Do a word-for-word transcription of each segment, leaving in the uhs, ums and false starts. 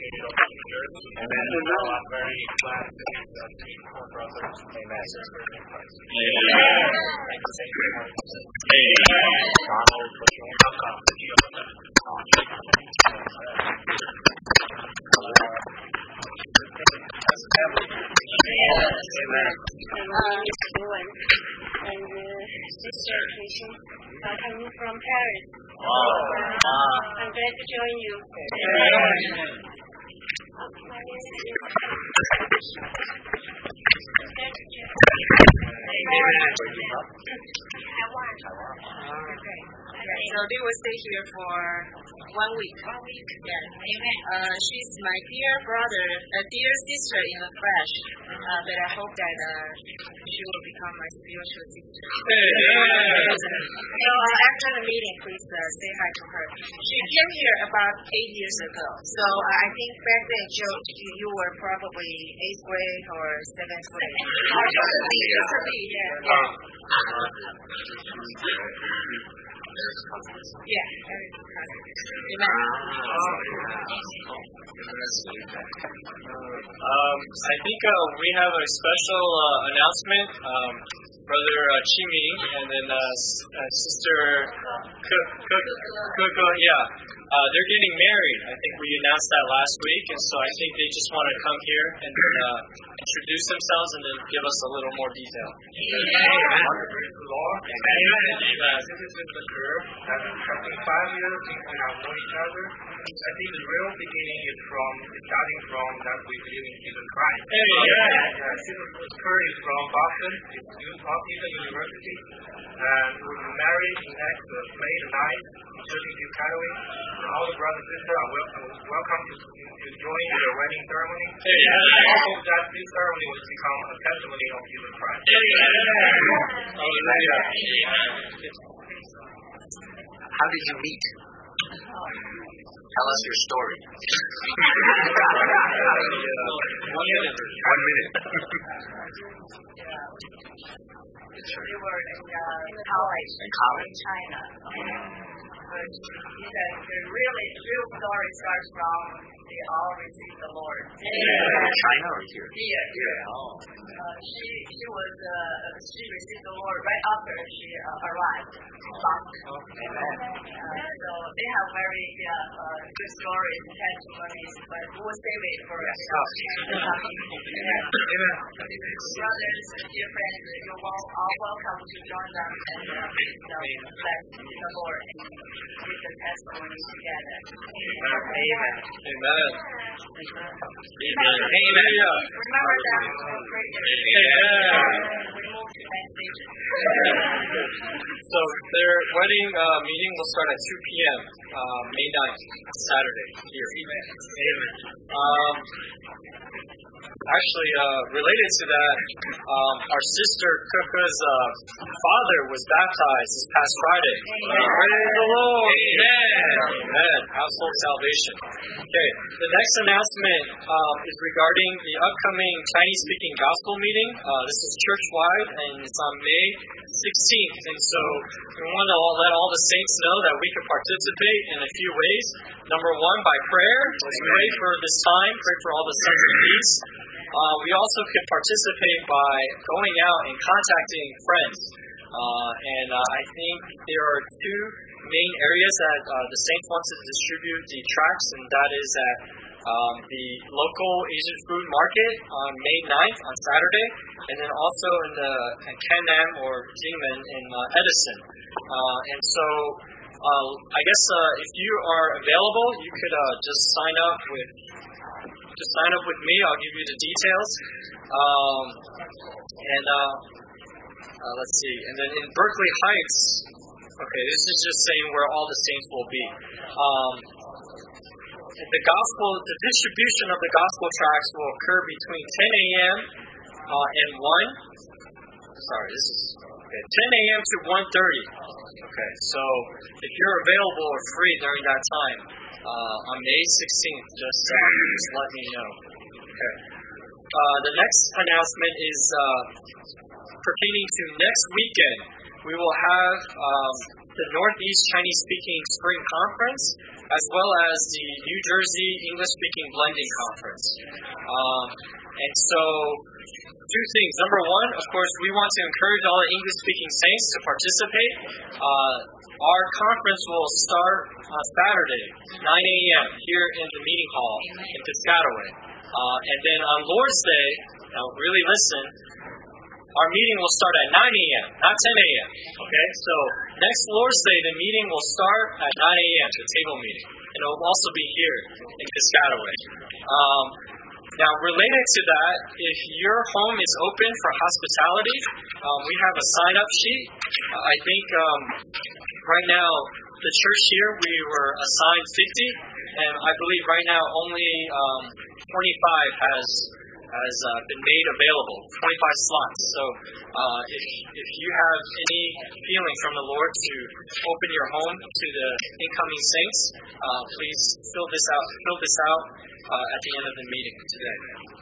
Amen. So I'm very glad to uh, meet four brothers. Amen. Sisters in Christ. Amen. And the same thing. Amen. Donald, welcome. Amen. And uh, Sister Tracy, uh, coming from Paris. Oh, wow. I'm glad to join you. Amen. My name is Taiwan. Okay. So they will stay here for one week. One week. Yes. Amen. Uh, she's my dear brother, a dear sister in the flesh. Uh, but I hope that uh, she will become my spiritual sister. Amen. So uh, after the meeting, please uh, say hi to her. She came here about eight years ago. So uh, I think back then, Joe, you, you were probably eighth grade or seventh grade. Yeah. Yeah. Yeah. Amen. Um, I think uh, we have a special uh, announcement. Um, Brother uh, Chiming and then uh, s- uh, Sister Coco, yeah, uh, they're getting married. I think we announced that last week, and so I think they just want to come here and uh, introduce themselves and then give us a little more detail. Amen. Praise the Lord. Amen. Amen. This is the girl that has been five years since we have known each other. I think the real beginning is from starting from that we believe in Jesus Christ. Amen. Uh, Sister Kerr is from Boston, is Utah University, and we were married next uh, May the ninth, Church in Academy. All the brothers and sisters are welcome, welcome to, to join the wedding ceremony. Amen. I hope that this ceremony will become a testimony of Jesus Christ. Amen. Hallelujah. How did you meet? Tell us your story. One minute. One minute. We were in uh, college In college. in China. But you know, the really real story starts from they all received the Lord. In China or here? Here, here. Oh. Uh, she she was uh, she received the Lord right after she uh, arrived. Amen. Uh, so they have very uh, uh, good stories and testimonies, but we'll save it for us. Amen. Brothers and dear friends, you're all, all welcome to join them and uh, you know, bless the Lord and give the testimony together. Amen. Amen. Amen. Amen. Remember that for prayer. Amen. We move to next stage. So their wedding uh, meeting will start at two p.m. Uh, May ninth, Saturday here. Amen. Um, actually, uh, related to that, um, our sister Kuka's uh, father was baptized this past Friday. Praise the Lord. Amen. Amen. Household salvation. Okay. The next announcement um, is regarding the upcoming Chinese-speaking gospel meeting. Uh, this is church-wide, and it's on May sixteenth. And so we want to let all the saints know that we can participate in a few ways. Number one, by prayer. Let's pray for this time. Pray for all the sons of peace. Uh, we also could participate by going out and contacting friends. Uh, and uh, I think there are two main areas that uh, the Saints want to distribute the tracts, and that is at um, the local Asian food market on May ninth on Saturday, and then also in the in Kannam or Jingmen in uh, Edison. Uh, and so uh, I guess uh, if you are available, you could uh, just sign up with just sign up with me. I'll give you the details. Um, and uh, uh, let's see. And then in Berkeley Heights, okay, this is just saying where all the saints will be. Um, the gospel, the distribution of the gospel tracts will occur between ten a.m. Uh, and one. Sorry, this is okay, ten a.m. to one thirty. Okay, so if you're available or free during that time uh, on May sixteenth, just, uh, just let me know. Okay. Uh, the next announcement is uh, pertaining to next weekend. We will have um, the Northeast Chinese Speaking Spring Conference. as well as the New Jersey English-Speaking Blending Conference. Um, and so, two things. Number one, of course, we want to encourage all the English-speaking saints to participate. Uh, our conference will start on Saturday, nine a.m. here in the meeting hall in Piscataway. Uh, and then on Lord's Day, now really listen, our meeting will start at nine a.m., not ten a.m. Okay, so next Lord's Day, the meeting will start at nine a.m., the table meeting. And it will also be here in Piscataway. Um, now, related to that, if your home is open for hospitality, um, we have a sign-up sheet. Uh, I think um, right now, the church here, we were assigned fifty, and I believe right now only um, twenty-five has has uh, been made available, twenty-five slots. So uh, if if you have any feeling from the Lord to open your home to the incoming saints, uh, please fill this out. Fill this out uh, at the end of the meeting today.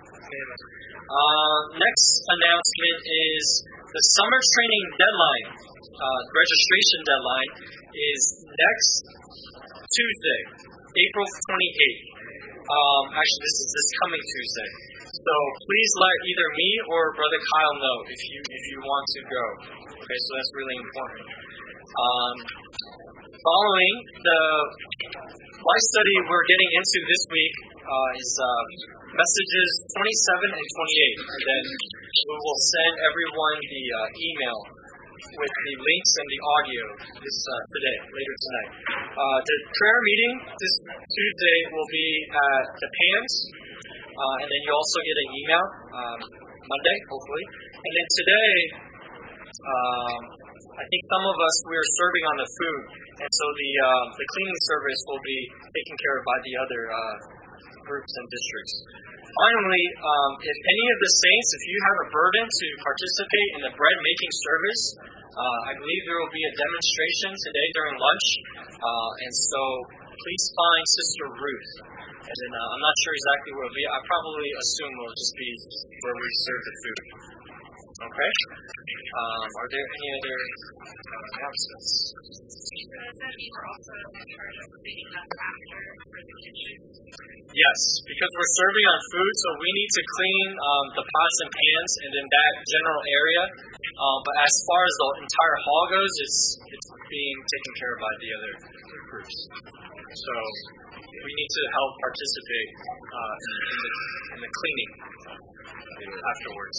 Uh, next announcement is the summer training deadline. Uh, registration deadline is next Tuesday, April twenty-eighth. Um, actually, this is this coming Tuesday. So please let either me or Brother Kyle know if you if you want to go. Okay, so that's really important. Um, following the life study we're getting into this week uh, is uh, messages twenty-seven and twenty-eight, and then we will send everyone the uh, email with the links and the audio this uh, today, later tonight. Uh, the prayer meeting this Tuesday will be at the Pans. Uh, and then you also get an email um, Monday, hopefully. And then today, um, I think some of us, we are serving on the food. And so the uh, the cleaning service will be taken care of by the other uh, groups and districts. Finally, um, if any of the saints, if you have a burden to participate in the bread making service, uh, I believe there will be a demonstration today during lunch. Uh, and so please find Sister Ruth. And then uh, I'm not sure exactly where it'll be. I probably assume it'll just be where we serve the food. Okay? Um, are there any other uh, announcements? Yes, because we're serving on food, so we need to clean um, the pots and pans and then that general area. Um, but as far as the entire hall goes, it's it's being taken care of by the other groups. So we need to help participate uh, in, in, the, in the cleaning afterwards.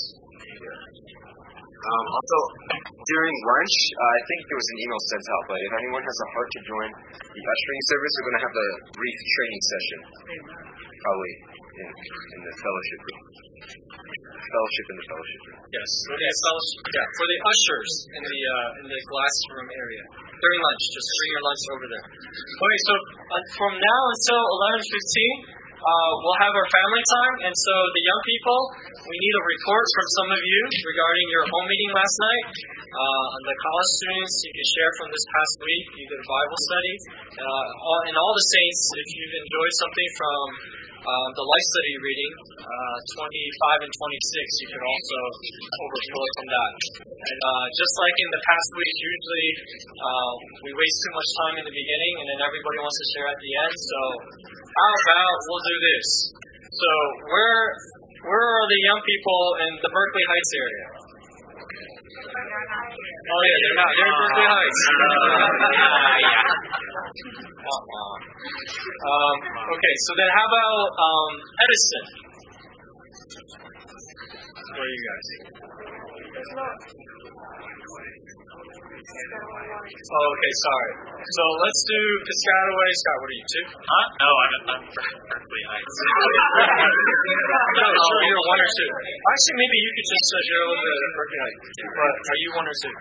Um, also, during lunch, uh, I think there was an email sent out, but if anyone has a heart to join the ushering service, we're going to have the brief training session, probably in, in the fellowship room. Fellowship in the fellowship room. Yes, for the fellowship, yeah, for the ushers in the uh, in the glass room area during lunch. Just bring your lunch over there. Okay, so uh, from now until eleven fifteen, uh, we'll have our family time, and so the young people, we need a report from some of you regarding your home meeting last night. Uh, and the college students, you can share from this past week. You did a Bible study, uh, all, and all the saints, if you've enjoyed something from Um, the life study reading, uh, twenty-five and twenty-six, you can also overflow from that. And uh, just like in the past week, usually uh, we waste too much time in the beginning and then everybody wants to share at the end. So how about we'll do this? So where where are the young people in the Berkeley Heights area? Oh yeah, they're not. They're in Berkeley Heights. um, okay, so then how about um, Edison? Where are you guys? Oh, okay, sorry. So let's do Piscataway. Scott, what are you, two? Huh? No, I'm, I'm Berkeley Heights. No, so you're one or two. Actually, maybe you could just uh, go to Berkeley Heights. But are you one or two?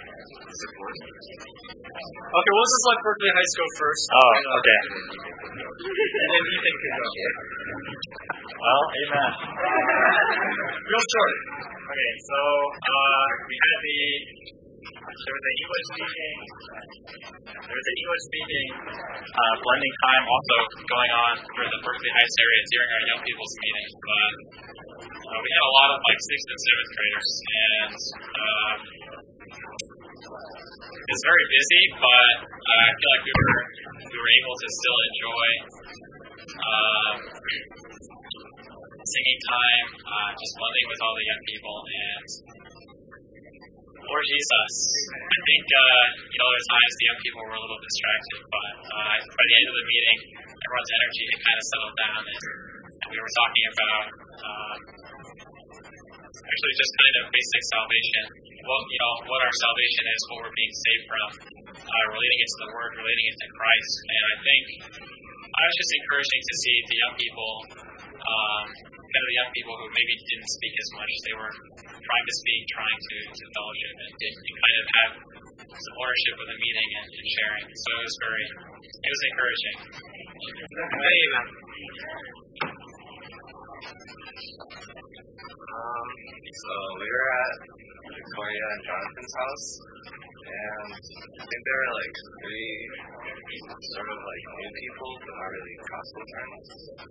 Okay, we'll just let Berkeley Heights go first. Oh, okay. And then Ethan can go. Well, amen. Real short. Okay, so uh, we had the there was an English speaking there was an English speaking uh, blending time also going on for the Berkeley Heights area during our young people's meeting. But uh, we had a lot of like sixth and seventh graders, and uh, it's very busy, but uh, I feel like we were we were able to still enjoy um, singing time, uh, just bonding with all the young people, and Lord Jesus. I think, uh, you know, there's times the young people were a little distracted, but uh, by the end of the meeting, everyone's energy had kind of settled down, and, and we were talking about um, actually just kind of basic salvation. Well, you know, what our salvation is, what we're being saved from, uh, relating it to the Word, relating it to Christ. And I think I was just encouraging to see the young people, um, kind of the young people who maybe didn't speak as much. They were trying to speak, trying to, to fellowship, and, and kind of have some ownership of the meeting and, and sharing. So it was very, it was encouraging. Amen. Um, so we were at Victoria and Jonathan's house, and I think there were like three sort of like new people, but not really gospel friends.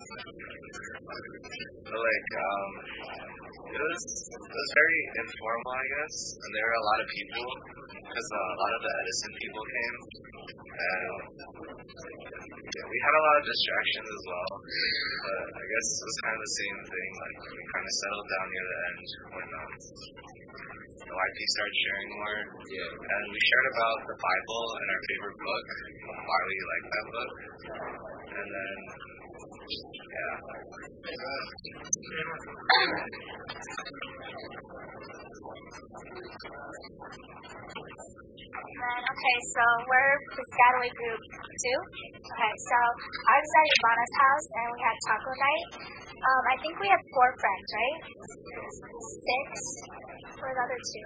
But like, um, it was it was very informal, I guess, and there were a lot of people because uh, a lot of the Edison people came, and yeah, we had a lot of distractions as well. But I guess it was kind of the same thing. Like we kind of settled down near the end when um, the Y P started sharing more, yeah. And we shared about the Bible and our favorite book, why we like that book, and then yeah. Okay, so we're Piscataway Group two. Okay, so I was at Ivana's house and we had taco night. Um, I think we had four friends, right? Six? Where are the other two?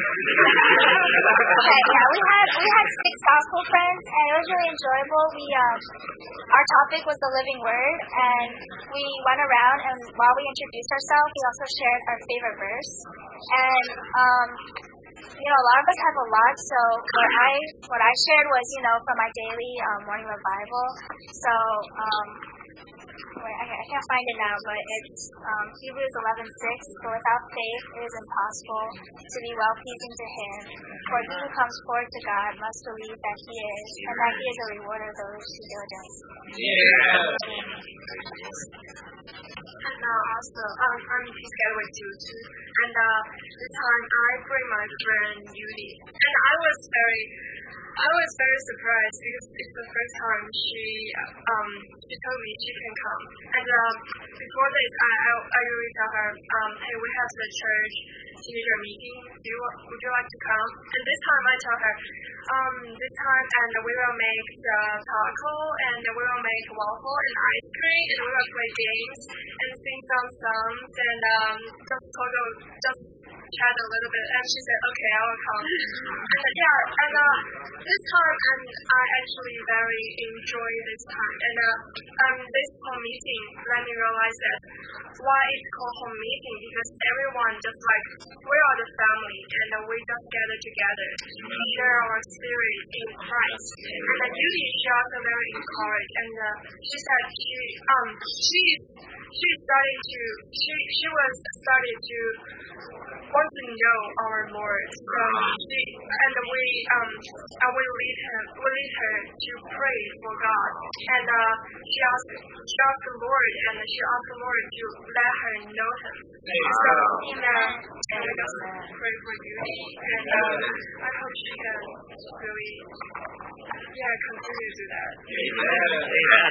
Okay, yeah, we had we had six gospel friends, and it was really enjoyable. We um, our topic was the living word, and we went around, and while we introduced ourselves, we also shared our favorite verse. And um, you know, a lot of us have a lot, so what I what I shared was, you know, from my daily um, morning revival. So, um, wait, I, I can't find it now, but it's um, Hebrews eleven six. For without faith, it is impossible to be well pleasing to Him. For he who comes forward to God must believe that He is, and that He is a rewarder of those who diligence. Yeah. And uh, also, um, I'm Piscataway too, too. And uh, this time I bring my friend Yudi, and I was very, I was very surprised because it's the first time she, um, she told me she can come. And uh, before this, I, I, I really tell her, um, hey, we have the church teenager meeting. Do you, would you like to come? And this time I tell her, um, this time, and we will make the taco, and we will make waffle and ice cream, and we will play games and sing some songs, and um, just talk, just chat a little bit. And she said, okay, I will come. And yeah, and uh, this time, and I actually very enjoy this time. And uh, um, this home meeting let me realize that why it's called home meeting, because everyone just like, we are the family, and uh, we just gather together, share our spirit in Christ. And uh, Judy, she also very encouraged, and uh, she said she um she's she's starting to she she was started to want to know our Lord. Um, she, and we um and we lead her we lead her to pray for God, and uh, she asked she asked the Lord, and she asked the Lord to let her know Him. So in uh, and we just pray for Judy, and uh, I hope she can really yeah continue to do that. Amen. Amen.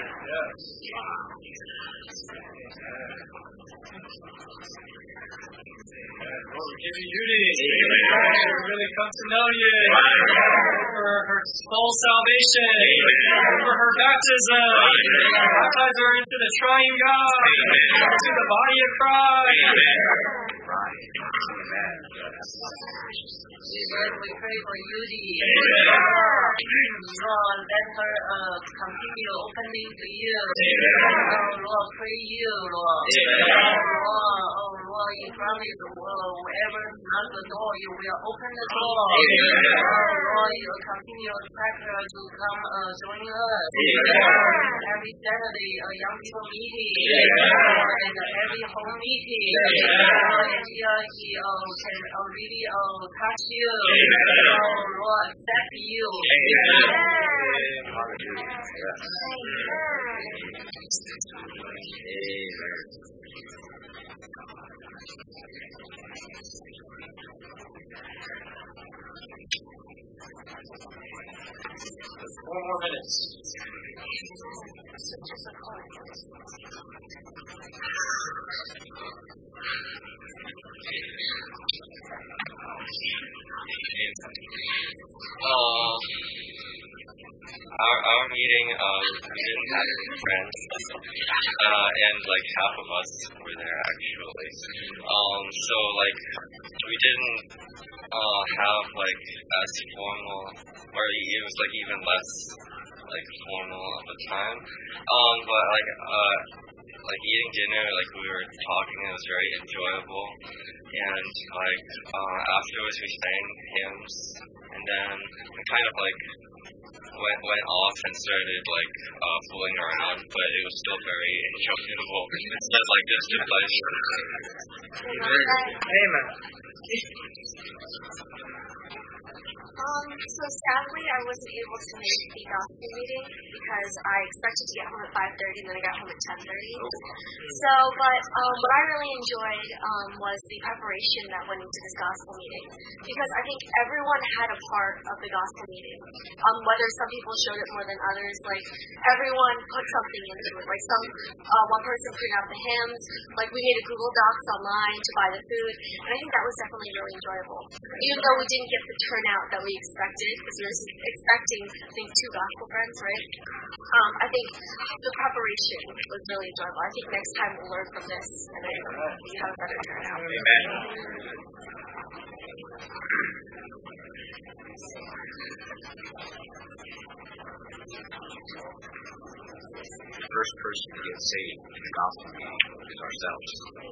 Lord, we give you Judy. Amen. Really come to know you. For her soul salvation. For her baptism. Baptize her into the triune God. Into the body of Christ. Right. Amen. Lord, we pray for Judy. Amen. Lord, let her uh, continue opening to you. Amen. Oh, Lord, pray you, Lord. Amen. Lord, oh, Lord, you promise uh, whoever knocks the door, you will open the door. Amen. Oh, Lord, you continue to protect her to come uh, join us. Amen. Every Saturday, a young people meeting. Amen. And uh, every home meeting. Amen. Lord, and here he uh, can uh, really uh, touch you. Amen. Oh, Lord, accept you. Amen. Hallelujah. Yes. Amen. Just four more minutes. Uh, our our meeting, um, we didn't have any friends, uh, and like half of us were there actually. Um, so like we didn't uh have like as formal, or it was like even less like formal of a time. Um, but like uh. like eating dinner, like we were talking, it was very enjoyable, and like uh, afterwards we sang hymns, and then we kind of like went went off and started like uh, fooling around, but it was still very enjoyable. It's just like just a pleasure. Amen. Um, so sadly, I wasn't able to make the gospel meeting because I expected to get home at five thirty, and then I got home at ten thirty. So, but um, what I really enjoyed um, was the preparation that went into this gospel meeting, because I think everyone had a part of the gospel meeting. Um, whether some people showed it more than others, like everyone put something into it. Like some, uh, one person printed out the hymns. Like we made a Google Docs online to buy the food, and I think that was definitely really enjoyable. Even though we didn't get the turnout that we expected, because we were expecting, I think, two gospel friends, right? Um, I think the preparation was really enjoyable. I think next time we'll learn from this, and then we have a better turnout. Amen. The first person to get saved in the gospel is ourselves.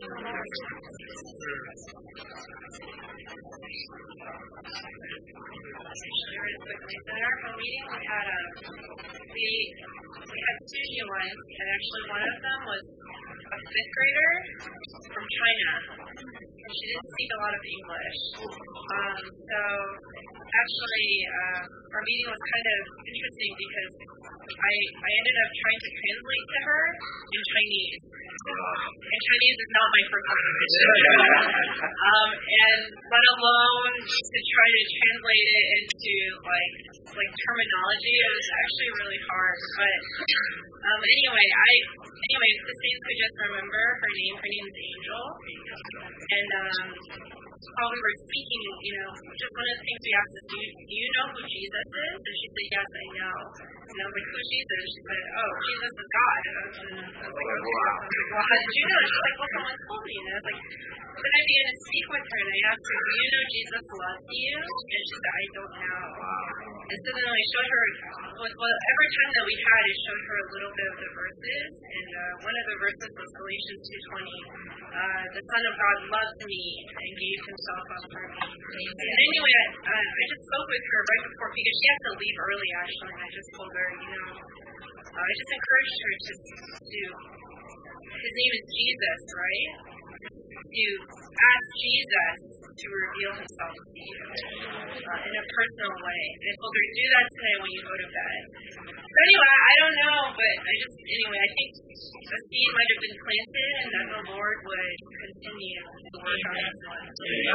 Very quickly. So in our home meeting, we had a we we had two new ones, and actually one of them was a fifth grader from China. And she didn't speak a lot of English. Um, so actually, uh, our meeting was kind of interesting because I I ended up trying to translate to her in Chinese. And Chinese is not my first language. um, and let alone to try to translate it into like like terminology, it was actually really hard. But um, anyway, I anyway, the saints could just remember her name. Her name is Angel. And um, while we were speaking, you know, just one of the things we asked is, do you, do you know who Jesus is? And she said, yes, I know. And I was like, who's Jesus? She said, oh, Jesus is God. And I was, and I was like, okay. Wow. I was like, well, how did you know? She's like, well, someone told me. And I was like, then I began to speak with her, and I asked her, do you know Jesus loves you? And she said, I don't know. And so then I showed her, well, well, every time that we had, it showed her a little bit of the verses. And uh, one of the verses was Galatians two twenty. Uh, the Son of God loved me and gave himself up for me. And anyway, I, uh, I just spoke with her right before, because she had to leave early, actually, and I just told her, you know, uh, I just encouraged her to do, his name is Jesus, right? To ask Jesus to reveal himself to you uh, in a personal way. And I told her, do that today when you go to bed. So anyway, I don't know, but I just, anyway, I think a seed might have been planted, and that the Lord would continue to work on this one.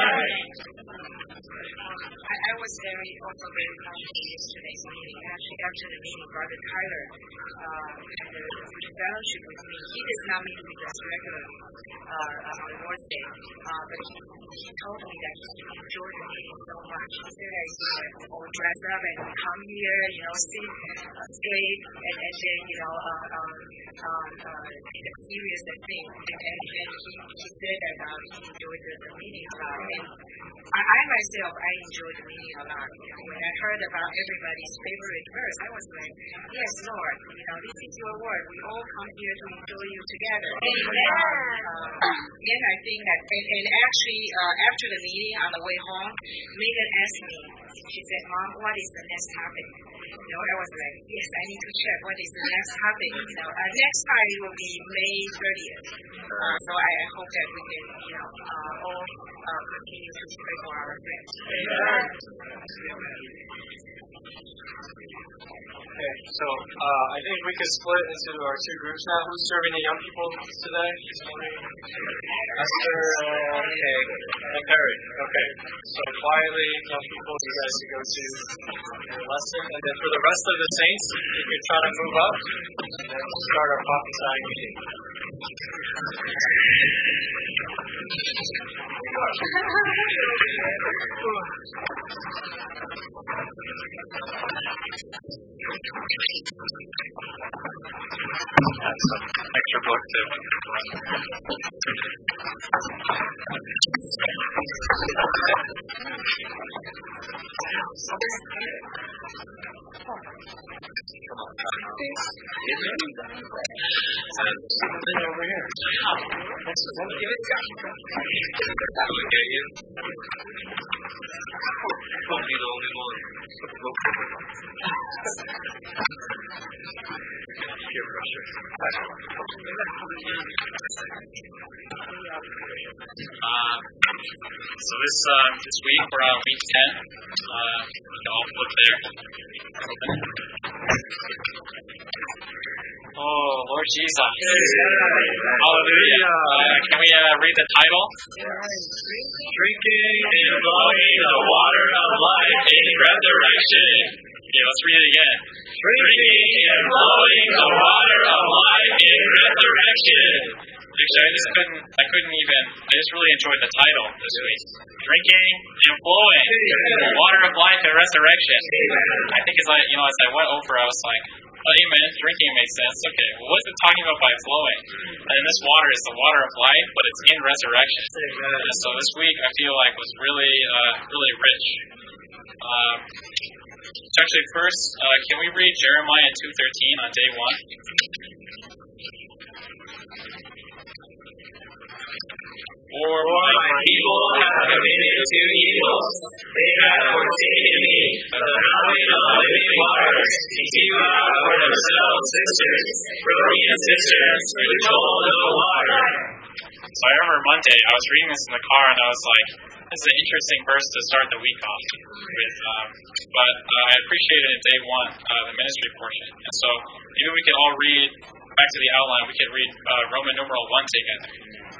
I, I was very, also very proud of yesterday's meeting. Actually, after the meeting, Brother Tyler uh, had a fellowship with me. He does not meet with us regularly uh, on the Lord's Day, uh, but he, he told me that he enjoyed the meeting so much. He said that he would all dress up and come here, you know, sing, uh, play, and, and then, you know, uh, um, um, uh, serious thing. And, and, and he, he said that uh, he enjoyed the, the meeting a lot. And I, I myself, I enjoyed the meeting a lot. When I heard about everybody's favorite verse, I was like, yes, Lord, you know, this is your word. We all come here to enjoy you together. Amen. Um, and I think that, and, and actually, uh, after the meeting on the way home, Megan asked me, she said, Mom, what is the next topic? you know, I was like, yes, I need to check what is the next topic. You know, uh, next Friday will be May thirtieth. Uh, so I hope that we can, you know, uh, all uh, continue to pray for our friends. Amen. Okay, so uh, I think we could split into our two groups now. Who's serving the young people today? Esther and okay, and Perry. Okay, so quietly, young people, you guys can go to your lesson, and then for the rest of the saints, you can try to move up, and then we'll start our prophesying meeting. That's some extra book too. Come on. Then over here. Next one. Give it That would get you. Don't be the only one. Peer pressure. Uh, so this uh, this week we're on week ten. Uh, I'll flip there. Oh, Lord Jesus. Hallelujah. Uh, can we uh, read the title? Drinking and flowing the water of life in resurrection. Okay, let's read it again. Drinking and flowing the water of life in resurrection. Actually, I just couldn't, I couldn't even, I just really enjoyed the title this week. Drinking and flowing the water of life in resurrection. I think as I, you know, as I went over, I was like, oh, amen, drinking makes sense. Okay, well, what's it talking about by flowing? And this water is the water of life, but it's in resurrection. And so this week, I feel like was really, uh, really rich. Um, so actually, first, uh, can we read Jeremiah two thirteen on day one? For my people have committed two evils. They have forsaken me, the fountain of living waters, to hew out for themselves cisterns, broken cisterns, which hold no water. So I remember Monday, I was reading this in the car, and I was like, this is an interesting verse to start the week off with. Um, but uh, I appreciated in day one, uh, the ministry portion. And so maybe we could all read, back to the outline, we could read uh, Roman numeral one together.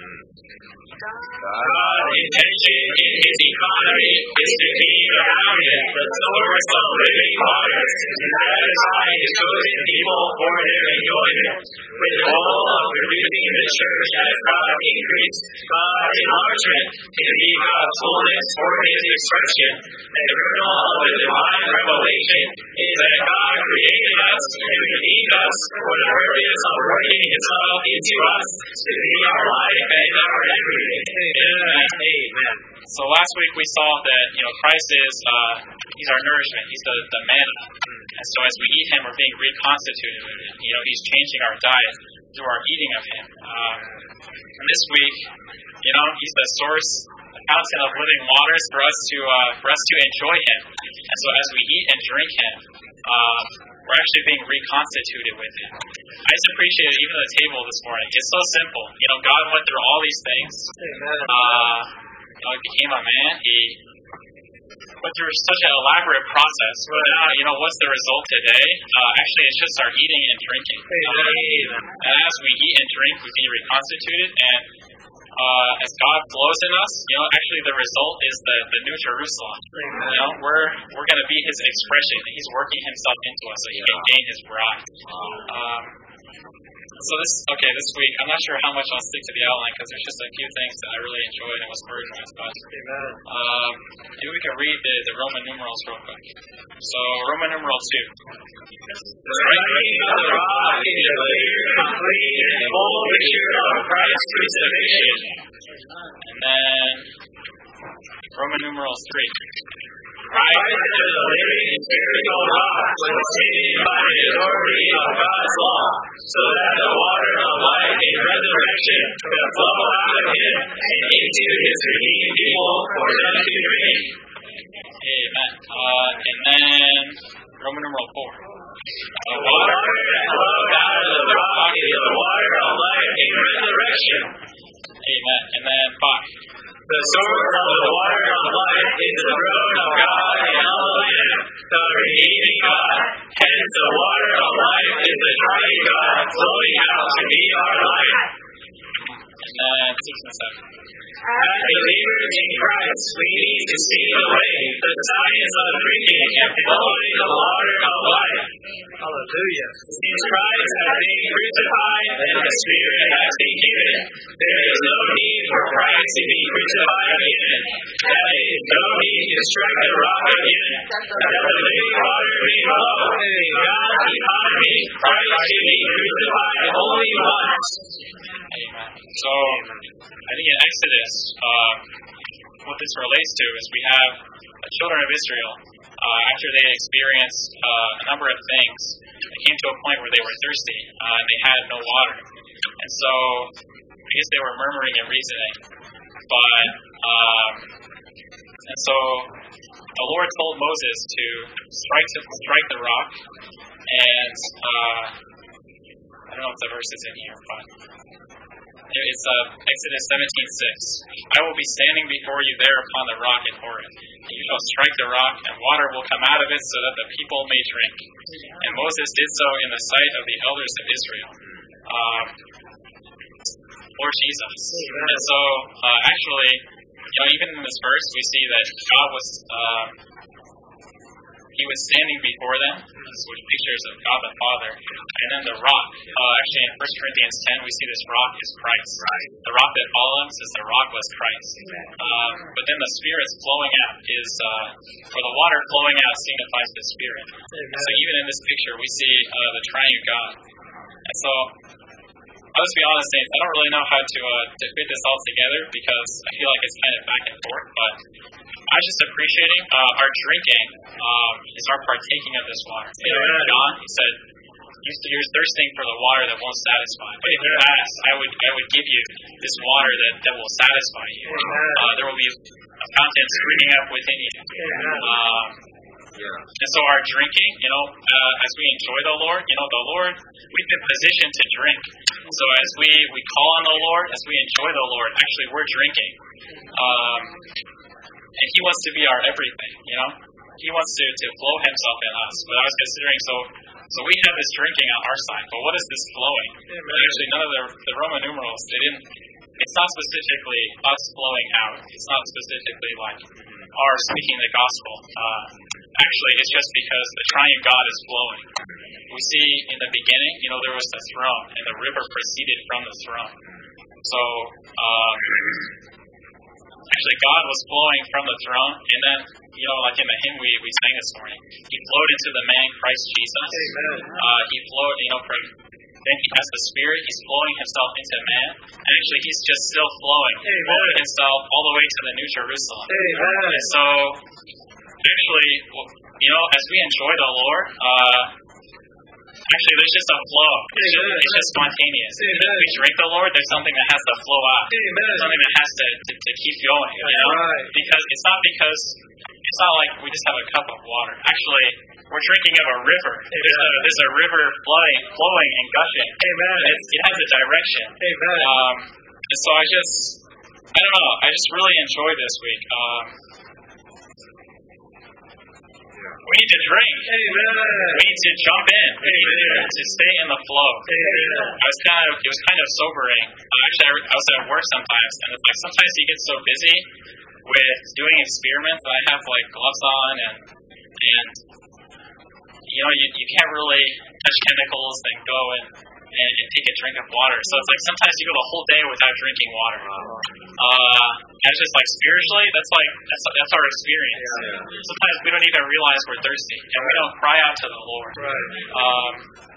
God's intention in His economy is to keep around it the source of living waters, to satisfy His good people for their enjoyment. With the goal of producing the church as God increased, God's enlargement, to be God's fullness for His expression. And the kernel of the divine revelation is that God created us to redeem us for the purpose of working Himself into us to be our life and our everything. Amen. Amen. So last week we saw that, you know, Christ is uh, He's our nourishment. He's the, the manna. And so as we eat Him, we're being reconstituted with it. You know, He's changing our diet through our eating of Him. Um, and this week, you know, He's the source, the fountain of living waters for us to uh, for us to enjoy Him. And so as we eat and drink Him, uh, we're actually being reconstituted with Him. I just appreciate even the table this morning. It's so simple. You know, God went through all these things. Uh, you know, He became a man. He went through such an elaborate process. But now, you know, what's the result today? Uh, actually, it's just our eating and drinking. Um, and as we eat and drink, we be reconstituted. And uh, as God flows in us, you know, actually the result is the, the New Jerusalem. You know, we're we're going to be His expression. He's working Himself into us so He can gain His bride. Um, So this, okay, this week, I'm not sure how much I'll stick to the outline because there's just a few things that I really enjoyed and was burdened with. But um, maybe we can read the, the Roman numerals real quick. So Roman numeral two. The striking of the rod is a clear, complete, and full picture of Christ's crucifixion. And then Roman numeral three. Christ is the living spiritual rock was seated by the authority of God's law, so that the water of life in resurrection could flow out of Him and into His redeemed people for them to drink. Amen. Uh, and then Roman numeral four. The water that flowed out of the rock is the water of life and resurrection. Amen. And then five. The source of the water of life is the throne of God and of the Lamb, the redeeming God. Hence, the water of life is the triune God flowing out to be our life. And then six and seven. As believers in Christ, we need to see the way, the science of drinking and flowing the water of life. Hallelujah. Since Christ has been crucified and the Spirit has been given, there is no need for Christ to be crucified again. There is no need to strike the rock again. That the living water may flow. God economy, Christ should be crucified only once. Amen. So, I think in Exodus, uh, what this relates to is we have the children of Israel, uh, after they experienced uh, a number of things, they came to a point where they were thirsty uh, and they had no water. And so, I guess they were murmuring and reasoning. But, um, and so, the Lord told Moses to strike, to strike the rock, and uh, I don't know if the verse is in here, but it's uh, Exodus seventeen six. I will be standing before you there upon the rock in Horeb. You shall strike the rock, and water will come out of it so that the people may drink. And Moses did so in the sight of the elders of Israel. Um, Lord Jesus. And so, uh, actually, you know, even in this verse, we see that God was, uh, He was standing before them. This is pictures of God the Father. And then the rock. Uh, actually, in First Corinthians ten, we see this rock is Christ. The rock that follows is the rock was Christ. Um, but then the Spirit's flowing out is, uh, or the water flowing out signifies the Spirit. So even in this picture, we see uh, the triune God. And so, I'll just be honest, saints, I don't really know how to uh, to fit this all together because I feel like it's kind of back and forth. But I was just appreciating uh, our drinking um, is our partaking of this water. You know, in John, he said, "You're thirsting for the water that won't satisfy. But if you ask, I would I would give you this water that, that will satisfy you. Uh, there will be a fountain springing up within you." Um, And so our drinking, you know, uh, as we enjoy the Lord, you know, the Lord, we've been positioned to drink. So as we, we call on the Lord, as we enjoy the Lord, actually we're drinking. Um, and He wants to be our everything, you know. He wants to, to flow Himself in us. But I was considering, so so we have this drinking on our side, but what is this flowing? Actually, none of the, the Roman numerals, they didn't, it's not specifically us flowing out. It's not specifically like our speaking the gospel. Uh, Actually, it's just because the triune God is flowing. We see in the beginning, you know, there was the throne, and the river proceeded from the throne. So, um, actually, God was flowing from the throne, and then, you know, like in the hymn we, we sang this morning, He flowed into the man, Christ Jesus. Uh, he flowed, you know, from, then as the Spirit, He's flowing Himself into man. And actually, He's just still flowing, flowing Himself all the way to the New Jerusalem. Amen. And so, actually, you know, as we enjoy the Lord, uh, actually, there's just a flow. It's just, it's just spontaneous. As we drink the Lord, there's something that has to flow out. There's something that has to, to, to keep going. You know? Right. Because it's not because it's not like we just have a cup of water. Actually, we're drinking of a river. There's a, there's a river flowing, flowing and gushing. Amen. It's, it has a direction. Amen. Um, and so I just, I don't know. I just really enjoyed this week. Um, We need to drink. Amen. We need to jump in. We need to, to stay in the flow. Amen. I was kind of, it was kind of sobering. Uh, actually, I, I was at work sometimes, and it's like sometimes you get so busy with doing experiments that I have like gloves on, and and you know you, you can't really touch chemicals and go and, and and take a drink of water. So it's like sometimes you go the whole day without drinking water. Uh, and it's just like spiritually, that's like that's that's our experience. Yeah. Sometimes we don't even realize we're thirsty, and we don't cry out to the Lord. Right. Um,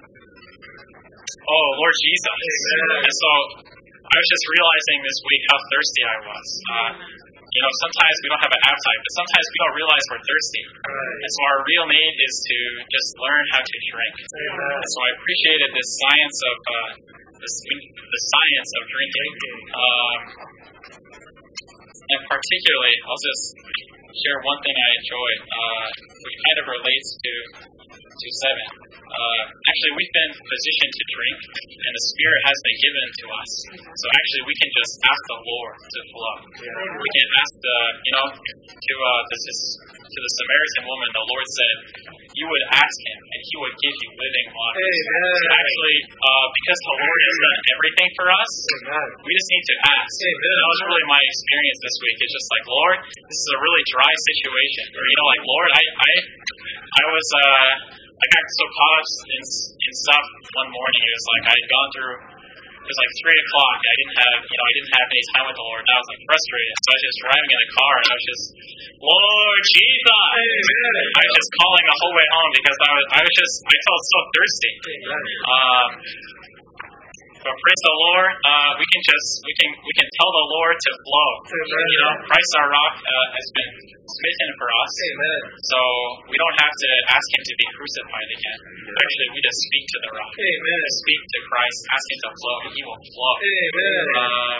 oh, Lord Jesus. Amen. And so I was just realizing this week how thirsty I was. Uh, you know, sometimes we don't have an appetite, but sometimes we don't realize we're thirsty. Right. And so our real need is to just learn how to drink. Amen. And so I appreciated this science of uh, this, the science of drinking. Um, and particularly, I'll just share one thing I enjoyed, uh, which kind of relates to two seven. Uh, actually, we've been positioned to drink, and the Spirit has been given to us. So actually, we can just ask the Lord to flow. We can ask the, you know, to uh, this is to the Samaritan woman. The Lord said, "You would ask Him, and He would give you living water." So actually, uh, because the Lord has done everything for us, we just need to ask. That was really my experience this week. It's just like, Lord, this is a really dry situation. Or, you know, like, Lord, I, I, I was. Uh, I got so caught up in, in stuff one morning. It was like I had gone through. It was like three o'clock. I didn't have, you know, I didn't have any time with the Lord. And I was like frustrated. So I was just driving in the car, and I was just, Lord Jesus. I was just calling the whole way home because I was, I was just, I felt so thirsty. Um, but praise the Lord. Uh, we can just, we can, we can tell the Lord to flow. You know, Christ our rock uh, has been smitten for us. Amen. So we don't have to ask Him to be crucified again. Actually, we just speak to the rock. Amen. We speak to Christ, ask Him to flow, and He will flow. Amen. Um,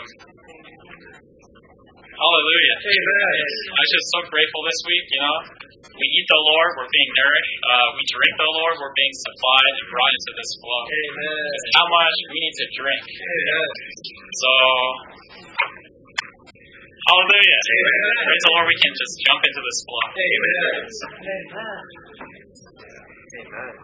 hallelujah. Amen. I was just so grateful this week, you know. We eat the Lord, we're being nourished. Uh, we drink the Lord, we're being supplied and brought into this flow. Amen. How much we need to drink. Amen. So, hallelujah. Amen. Praise the Lord, we can just jump into this flow. Amen. Amen. Amen.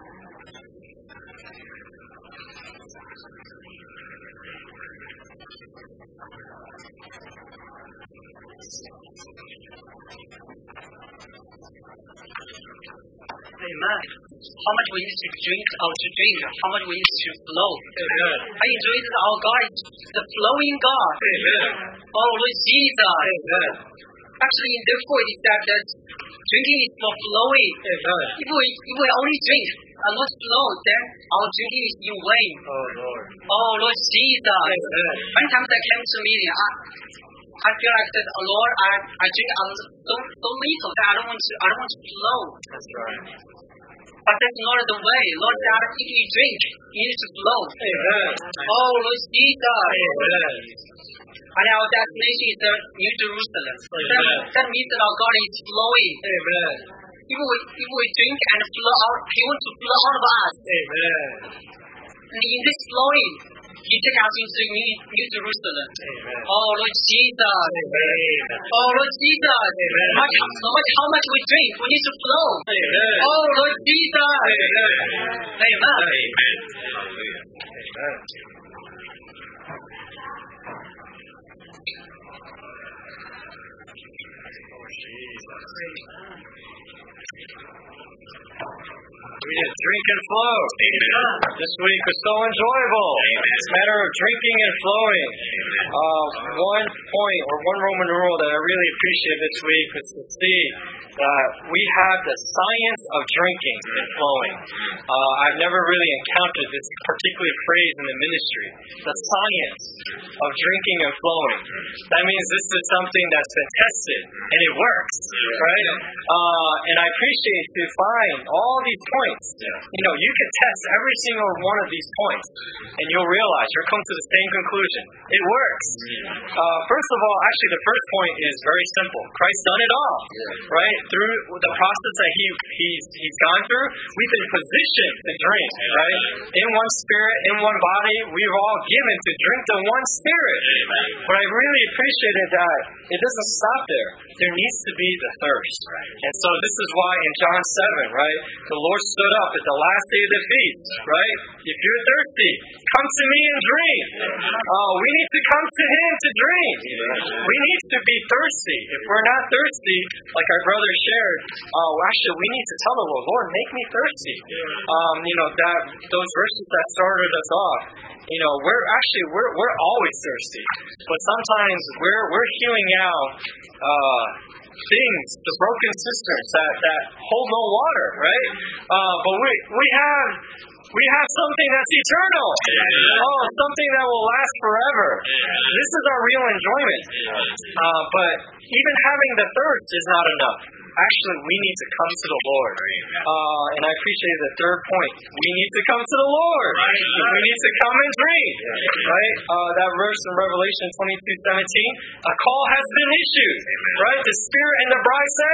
Amen. How much we need to drink or to drink, how much we need to flow. Amen. I enjoy that our God is the flowing God. Amen. Oh, Lord Jesus. Amen. Actually, in therefore, it is that, that drinking is for flowing. Amen. If we, if we only drink and not flow, then our drinking is in vain. Oh, Lord. Oh, Lord Jesus. Amen. Many times I came to meeting, I, I feel like that, oh, Lord, I, I drink so, so little that I don't want to, I don't want to flow. That's right. But that's not the way. Lord said, if you drink, you need to flow. Amen. Oh, Lord Jesus. Amen. And our destination is the New Jerusalem. That, that means that our God is flowing. Amen. If we, if we drink and flow out, He wants to flow out of us. Amen. And in this flowing, He takes us into New, New Jerusalem. Amen. Oh, Lord Jesus. Amen. Oh, Lord Jesus. Amen. Much, no matter how much we drink, we need to flow. Amen. Oh, Lord Jesus. Amen. Amen. Amen. Amen. We did drink and flow. Amen. This week was so enjoyable. Amen. It's a matter of drinking and flowing. Uh, one point or one Roman rule that I really appreciate this week was to see that we have the science of drinking and flowing. Uh, I've never really encountered this particular phrase in the ministry. The science of drinking and flowing. That means this is something that's been tested and it works, right? Uh, and I appreciate to find all these points. You know, you can test every single one of these points and you'll realize you'll come to the same conclusion. It works. Uh, first of all, actually the first point is very simple. Christ's done it all, right? Through the process that he he's he's gone through, we've been positioned to drink, right? In one spirit, in one body, we've all given to drink the one spirit. But I really appreciated that it doesn't stop there. There needs to be the thirst. And so this is why in John seven, right, the Lord stood up at the last day of the feast, right? If you're thirsty, come to me and drink. Uh, we need to come to Him to drink. We need to be thirsty. If we're not thirsty, like our brother shared, uh, actually we need to tell the Lord, Lord, make me thirsty. Um, you know, that those verses that started us off, you know, we're actually, we're we're always thirsty. But sometimes we're we're hewing out uh, things, the broken cisterns that, that hold no water, right? Uh, but we we have we have something that's eternal. Oh, something that will last forever. This is our real enjoyment. Uh, but even having the thirst is not enough. actually we need to come to the Lord. Uh, and I appreciate the third point. We need to come to the Lord. We need to come and drink. Right? Uh, that verse in Revelation twenty-two seventeen, a call has been issued. Right? The Spirit and the bride say,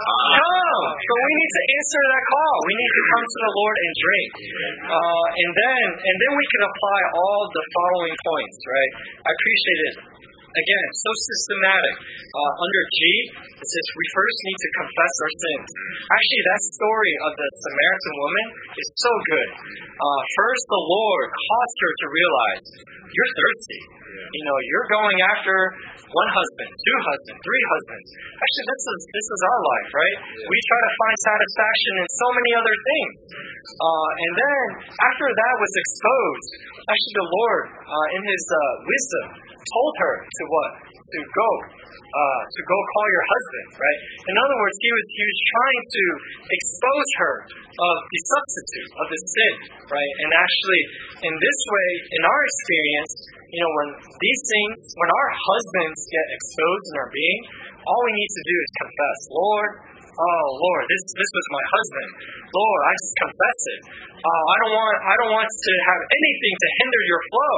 come. So we need to answer that call. We need to come to the Lord and drink. Uh, and then and then we can apply all the following points. Right? I appreciate it. Again, so systematic. Uh, under G, it says we first need to confess our sins. Actually, that story of the Samaritan woman is so good. Uh, first, the Lord caused her to realize, you're thirsty. You know, you're going after one husband, two husbands, three husbands. Actually, this is this is our life, right? We try to find satisfaction in so many other things. Uh, and then, after that was exposed, actually the Lord, uh, in His uh, wisdom, told her to what? To go. Uh, to go call your husband, right? In other words, he was he was trying to expose her of the substitute of the sin, right? And actually, in this way, in our experience, you know, when these things, when our husbands get exposed in our being, all we need to do is confess, Lord, oh Lord, this this was my husband. Lord, I just confess it. Uh, I don't want I don't want to have anything to hinder your flow.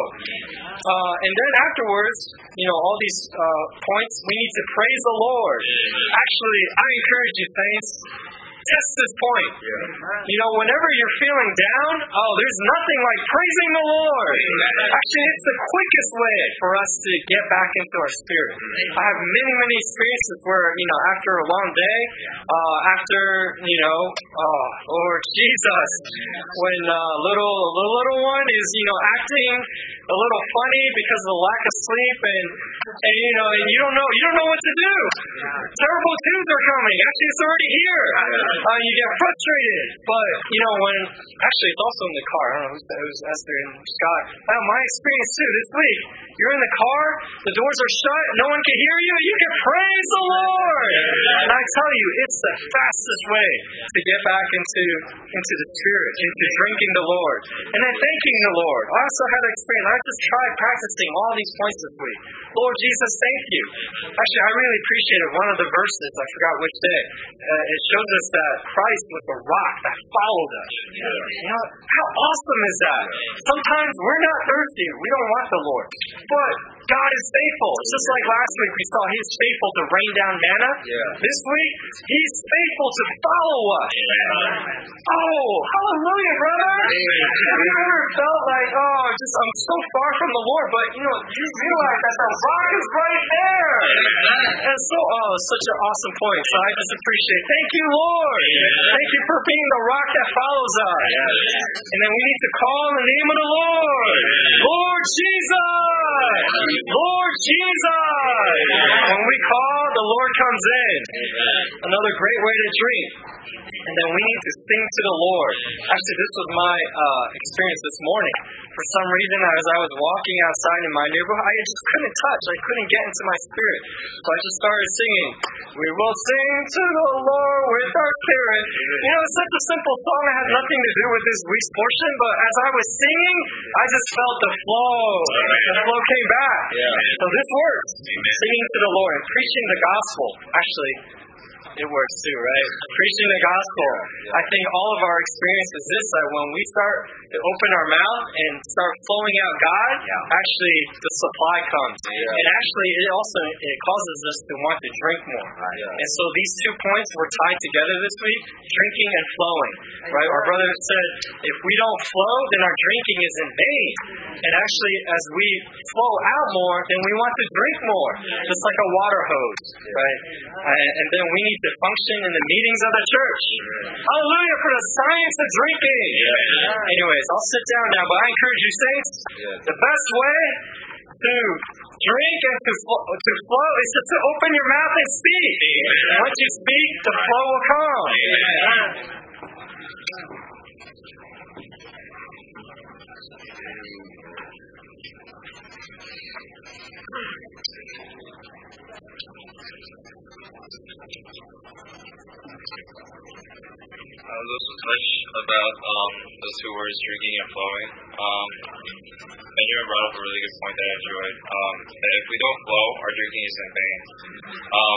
Uh, and then afterwards, you know, all these uh, points, we need to praise the Lord. Actually, I encourage you, saints, test this point. You know, whenever you're feeling down, oh, there's nothing like praising the Lord. Actually, it's the quickest way for us to get back into our spirit. I have many, many experiences where, you know, after a long day, uh, after, you know, oh, Lord Jesus, when uh, little the little one is, you know, acting a little funny because of the lack of sleep, and, and you know, and you don't know, you don't know what to do. Terrible twos are coming. Actually, it's already here. Uh, you get frustrated, but you know when actually it's also in the car. I don't know who's that was Esther and Scott. Uh, my experience too this week. You're in the car, the doors are shut, no one can hear you. You can praise the Lord, and I tell you, it's the fastest way to get back into into the Spirit, into drinking the Lord, and then thanking the Lord. I also had an experience. I just tried practicing all these points this week. Lord Jesus, thank you. Actually, I really appreciated one of the verses. I forgot which day. Uh, it shows us that Christ was the rock that followed us. You know, how awesome is that? Sometimes we're not thirsty. We don't want the Lord. But God is faithful. It's just like last week we saw He's faithful to rain down manna. This week, He's faithful to follow us. Oh, hallelujah, brother. Have you ever felt like, oh, just I'm so far from the Lord, but you know, you realize that the rock is right there. And so, oh, such an awesome point. So I just appreciate. Thank you, Lord. Thank you for being the rock that follows us. And then we need to call on the name of the Lord. Lord Jesus. Lord Jesus. When we call, the Lord comes in. Another great way to drink. And then we need to sing to the Lord. Actually, this was my uh, experience this morning. For some reason, as I was walking outside in my neighborhood, I just couldn't touch. I couldn't get into my spirit. So I just started singing. We will sing to the Lord with our spirit. You know, it's such a simple song. It has nothing to do with this week's portion. But as I was singing, I just felt the flow. The flow came back. So this works. Singing to the Lord and preaching the gospel. Actually, it works too, right? Preaching the gospel. I think all of our experience is this, that when we start to open our mouth and start flowing out God, actually the supply comes. And actually it also it causes us to want to drink more. And so these two points were tied together this week, drinking and flowing. Right? Our brother said, if we don't flow, then our drinking is in vain. And actually as we flow out more, then we want to drink more. Just like a water hose. Right? And then we need to function in the meetings of the church. Hallelujah for the science of drinking. Anyways, I'll sit down now, but I encourage you, saints, the best way to drink and to flow, to flow is to, to open your mouth and speak. Once you speak, the flow will come. I was also touched about um, those two words, drinking and flowing. Um, Benjamin brought up a really good point that I enjoyed. Um, that if we don't flow, our drinking is in vain. Um,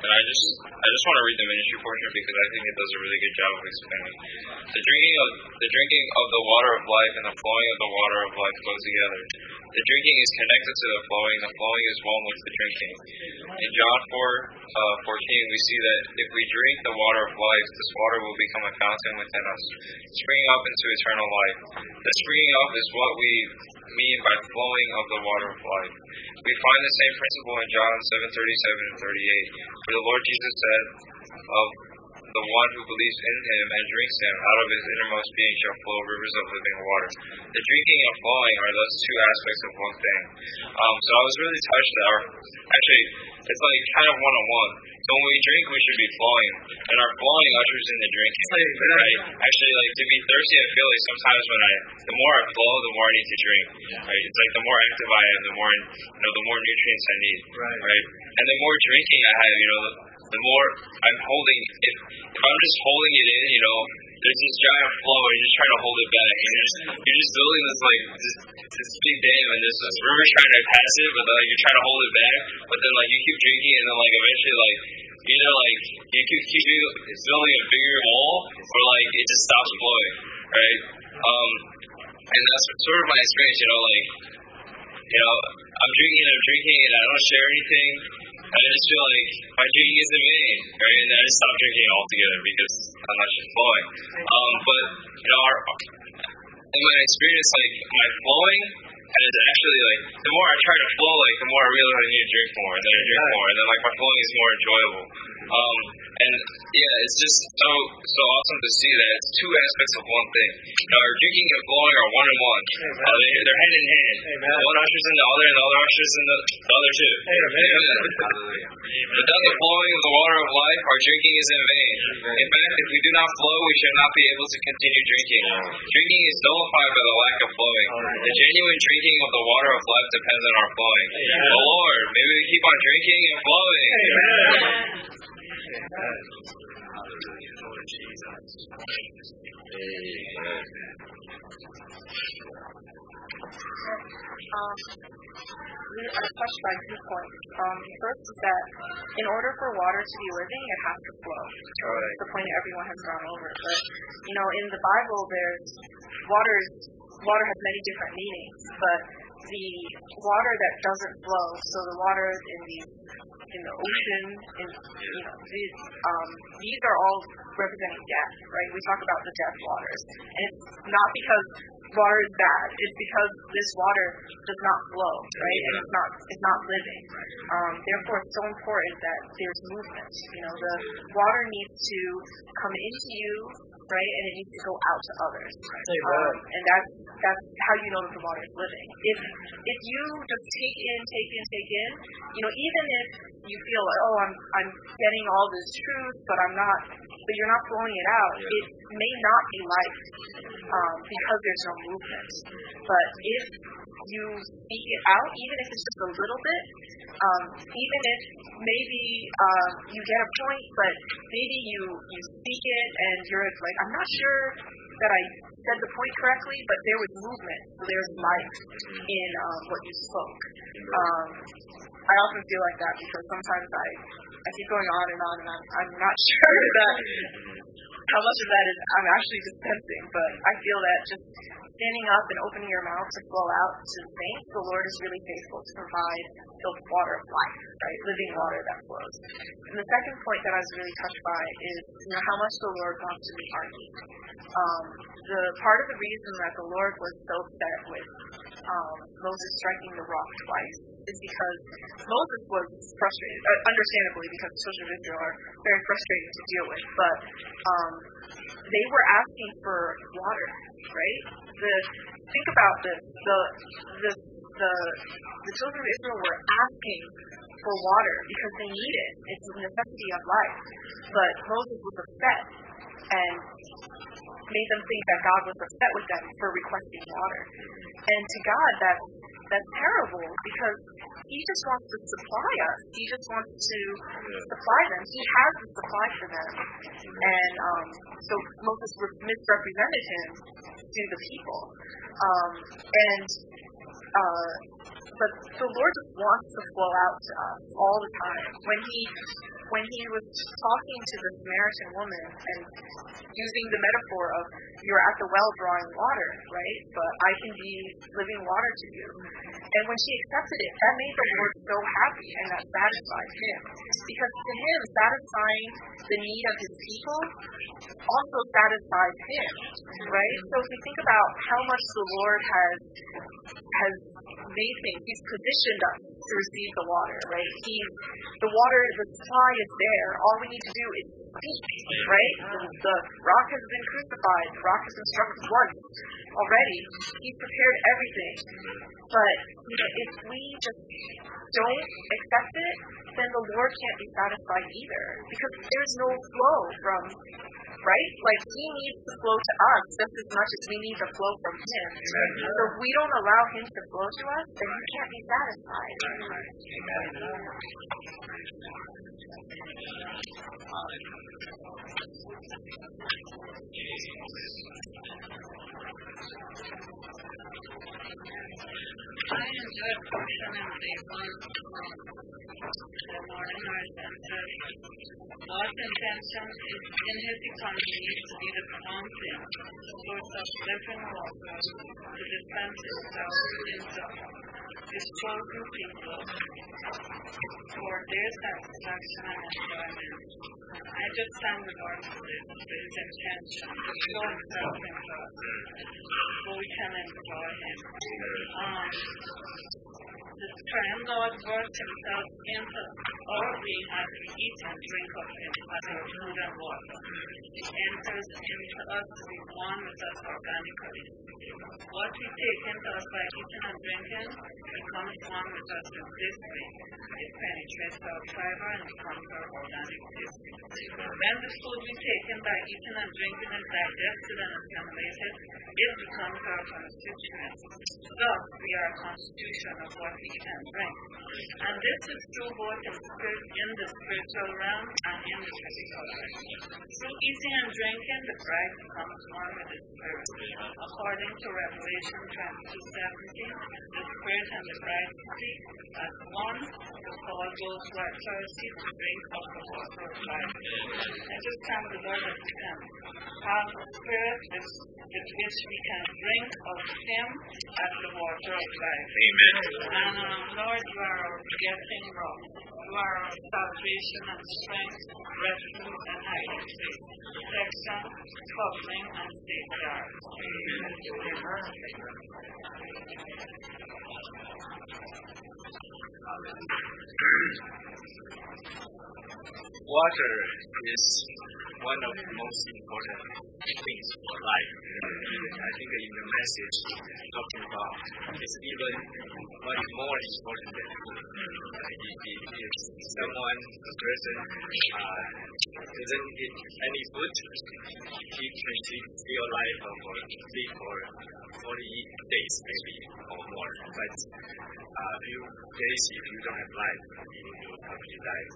and I just I just want to read the ministry portion because I think it does a really good job of explaining. The drinking of the drinking of the water of life and the flowing of the water of life go together. The drinking is connected to the flowing. The flowing is one with the drinking. In John four uh, fourteen, we see that if we drink the water of life, this water will become a fountain within us, springing up into eternal life. The springing up is what we mean by flowing of the water of life. We find the same principle in John seven thirty-seven and thirty-eight, where the Lord Jesus said of the one who believes in him and drinks him, out of his innermost being shall flow rivers of living water. The drinking and flowing are those two aspects of one thing. Um, so I was really touched that our, actually, it's like kind of one-on-one. So when we drink, we should be flowing, and our flowing ushers in the drinking, right? Actually, like, to be thirsty, I feel like sometimes when I, the more I flow, the more I need to drink, right? It's like the more active I am, the more, you know, the more nutrients I need, right? right? And the more drinking I have, you know, the, the more I'm holding, if, if I'm just holding it in, you know, there's this giant flow, and you're just trying to hold it back, and you're just, you're just building this, like, this, this big dam, and this, this river's trying to pass it, but then, like, you're trying to hold it back, but then, like, you keep drinking, and then, like, eventually, like, either, like, you keep, keep building a bigger wall, or, like, it just stops flowing, right? Um, and that's sort of my experience, you know, like, you know, I'm drinking and I'm drinking, and I don't share anything, and I just feel like my drinking is in vain, right? And then I just stop drinking altogether because I'm not just flowing. Um, but, you know, our, in my experience, like, my flowing has actually, like, the more I try to flow, like, the more I realize I need to drink more, and then I drink more, and then, like, my flowing is more enjoyable. Um, and, yeah, it's just so so awesome to see that it's two aspects of one thing. You know, our drinking and flowing are one in one. Uh, they, they're hand in hand. Amen. One ushers in the other, and the other ushers in the, the other two. Amen. Amen. Without the flowing of the water of life, our drinking is in vain. Amen. In fact, if we do not flow, we shall not be able to continue drinking. Drinking is nullified by the lack of flowing. The genuine drinking of the water of life depends on our flowing. Amen. Oh Lord, may we keep on drinking and flowing. Amen. Amen. Hallelujah, Lord Jesus. Amen. Um, we are touched by two points. Um, first is that in order for water to be living, it has to flow. Right. It's the point that everyone has gone over. But, you know, in the Bible, there's water, water has many different meanings, but the water that doesn't flow, so the water in the in the ocean, in, you know, these, um, these are all representing death, right? We talk about the death waters. And it's not because water is bad, it's because this water does not flow, right? And it's not it's not living. Um, therefore, it's so important that there's movement. You know, the water needs to come into you, right? And it needs to go out to others. Um, and that's that's how you know that the water is living. If if you just take in, take in, take in, you know, even if you feel like, oh, I'm I'm getting all this truth, but I'm not, but you're not flowing it out, it may not be life um, because there's no movement. But if you speak it out, even if it's just a little bit, um, even if maybe um, you get a point, but maybe you, you speak it and you're like, I'm not sure that I said the point correctly, but there was movement, so there's life in um, what you spoke. Um, I often feel like that because sometimes I, I keep going on and on and on. I'm not sure that how much of that is I'm actually dispensing, but I feel that just standing up and opening your mouth to flow out to the saints, the Lord is really faithful to provide the water of life, right? Living water that flows. And the second point that I was really touched by is, you know, how much the Lord wants to meet our needs. Um, the part of the reason that the Lord was so upset with um, Moses striking the rock twice is because Moses was frustrated, uh, understandably, because the children of Israel are very frustrating to deal with, but um, they were asking for water, right? The, think about this. The, the, the, the children of Israel were asking for water because they need it. It's a necessity of life. But Moses was upset and made them think that God was upset with them for requesting water. And to God, that that's terrible because He just wants to supply us. He just wants to supply them. He has the supply for them. And um, so Moses misrepresented Him to the people. Um, and uh, but the Lord just wants to flow out to us all the time. When he when he was talking to the Samaritan woman and using the metaphor of you're at the well drawing water, right? But I can be living water to you. And when she accepted it, that made the Lord so happy, and that satisfied him. Because to him, satisfying the need of his people also satisfies him, right? So if we think about how much the Lord has has made things, he's positioned us to receive the water, right? He's the water, the supply is there. All we need to do is speak, right? The, the rock has been crucified. The rock has been struck once already. He's prepared everything. But you know, if we just don't accept it, then the Lord can't be satisfied either, because there's no flow from, right? Like, he needs to flow to us just as much as we need the flow from him. Amen. So if we don't allow him to flow to us, then we can't be satisfied. Amen. I enjoyed portion of the one the morning nurse and said God's intention is in his economy to be the fountain, the source of living water, to dispense himself into his chosen people for their satisfaction and enjoyment. I just thank the Lord for this, for his intention to show himself into us, so we can enjoy him. Um, the friend Lord worked himself into our being as we eat and drink of him as our food and water. He enters into us to be one with us organically. What we take into us by eating and drinking becomes one with us in this way. It penetrates our fiber and becomes our organic taste. When the food we take in by eating and drinking is digested and assimilated, it becomes our constituent. Thus, we are a constitution of what we eat and drink. And this is true both in, spirit, in the spiritual realm and in the physical realm. Through eating and drinking, the bride becomes one with the spirit. According to Revelation twenty-two seventeen, the spirit and the bride speak as one to call those who are thirsty to drink of the water of life. And just thank the Lord that we can have the spirit with, with which we can drink of him as the water of life. Amen. And um, Lord, you are our getting rock. You are our salvation and strength, refuge and hiding place, protection, covering, and safeguard. Water is one of the most important things for life. I think in the message talking about it's even much more important than food. Uh, if, if someone, a person, uh, doesn't eat any food, he can still alive for live for forty days maybe or more. But a uh, few days if you don't have life, you will probably die.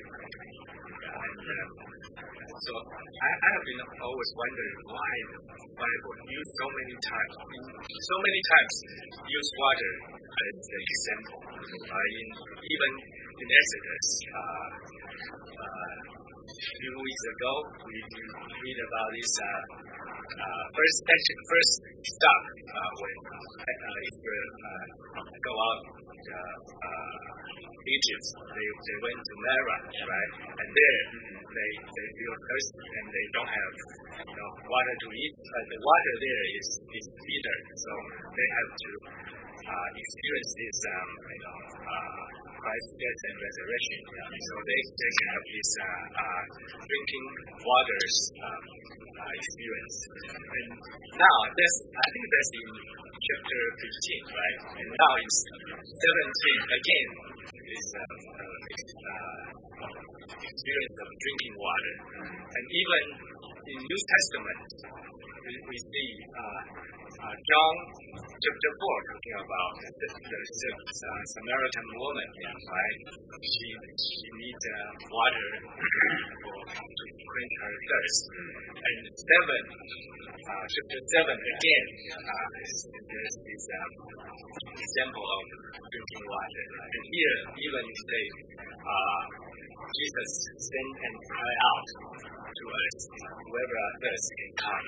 And uh, so I, I have been always wondering why the Bible use so many times, so many times use water as an example. Uh, in, even in Exodus, uh, uh, a few weeks ago, we read about this uh, uh, first action, first stop uh, when uh, Israel uh, go out uh, uh, Egypt. They they went to Mara, right? And there they they feel thirsty and they don't have you know water to eat. But the water there is is bitter, so they have to uh, experience this um, you know uh, Christ's death and resurrection. So they they can have this uh, uh, drinking waters um, uh, experience. And now that's I think that's in chapter fifteen, right? And now in seventeen again. This uh, uh, experience of drinking water. And even in New Testament, we, we see uh, uh, John chapter four talking about the, the, the uh, Samaritan woman, right? She, she needs uh, water for, to quench her thirst. And seven, uh, chapter seven again, uh, there's this um, example of drinking water. And here, even if they, uh, Jesus sent and cry out to us, whoever are thirsty can come.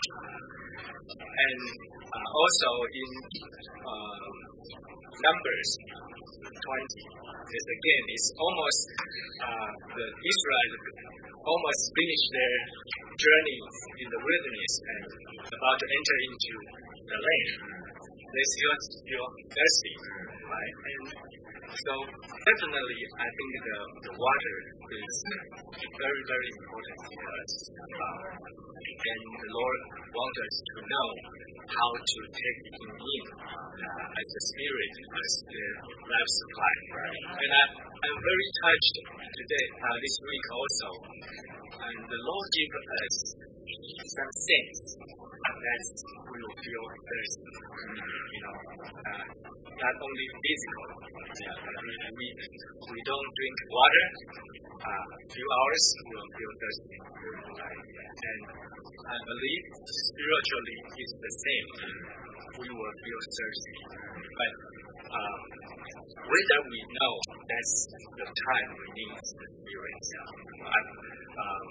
And uh, also in uh, Numbers twenty, this again is almost uh, the Israel almost finished their journey in the wilderness and about to enter into the land. They still feel thirsty, right? And so definitely, I think the the water is very very important to us, uh, and the Lord wants us to know how to take Him in uh, as the Spirit, as the life supply. And I, I'm very touched today, uh, this week also, and the Lord gave us some sense that we will feel thirsty. You know, uh, not only physical. Yeah, we we don't drink water. A uh, few hours we will feel thirsty. Right? And I believe spiritually it's the same. We will feel thirsty. But uh, whether we know that's the time we need the Spirit, I, um,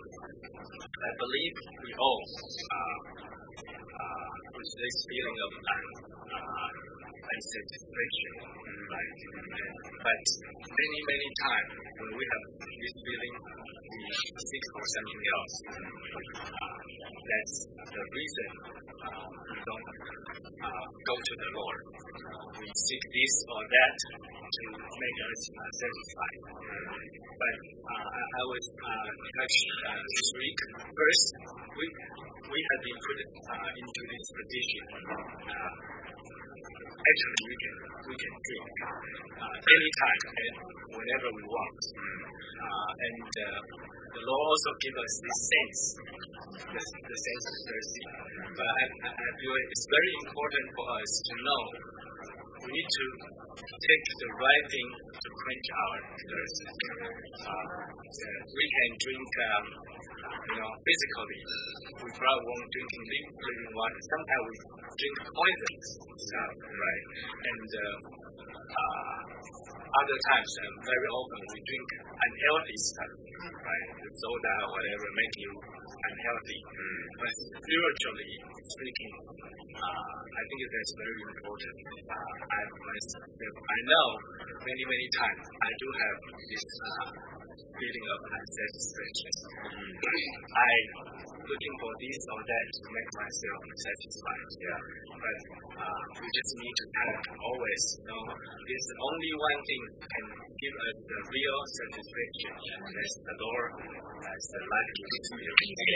I believe we all uh, uh, with this feeling of uh, unsatisfaction, right? But many, many times when we have this feeling, we seek for something else. Uh, that's the reason uh, we don't uh, go to the Lord. We seek this or that to make us uh, satisfied. But uh, I, I was uh, touched uh, this week. First, we we have been put uh, into this position. Uh, Actually, we can we can drink uh, anytime and whenever we want. Uh, and uh, the Lord also gives us this sense, this, the sense of thirsty. But I, I, I feel it's very important for us to know we need to take the right thing to quench our thirst. Uh, we can drink, um, you know, physically. We probably won't drink living water. Sometimes we drink poisons, uh, right? And uh, uh, other times, uh, very often, we drink unhealthy stuff, right? The soda or whatever make you unhealthy. Mm. But spiritually speaking, uh, I think that's very important. Uh, I myself, I know many many times I do have this uh, feeling of unsatisfaction. Mm. I looking for this or that to make myself satisfied. Yeah. But uh, we just need to kind of always know there's only one thing can give us the real satisfaction, and that's the Lord, as the life giving Spirit.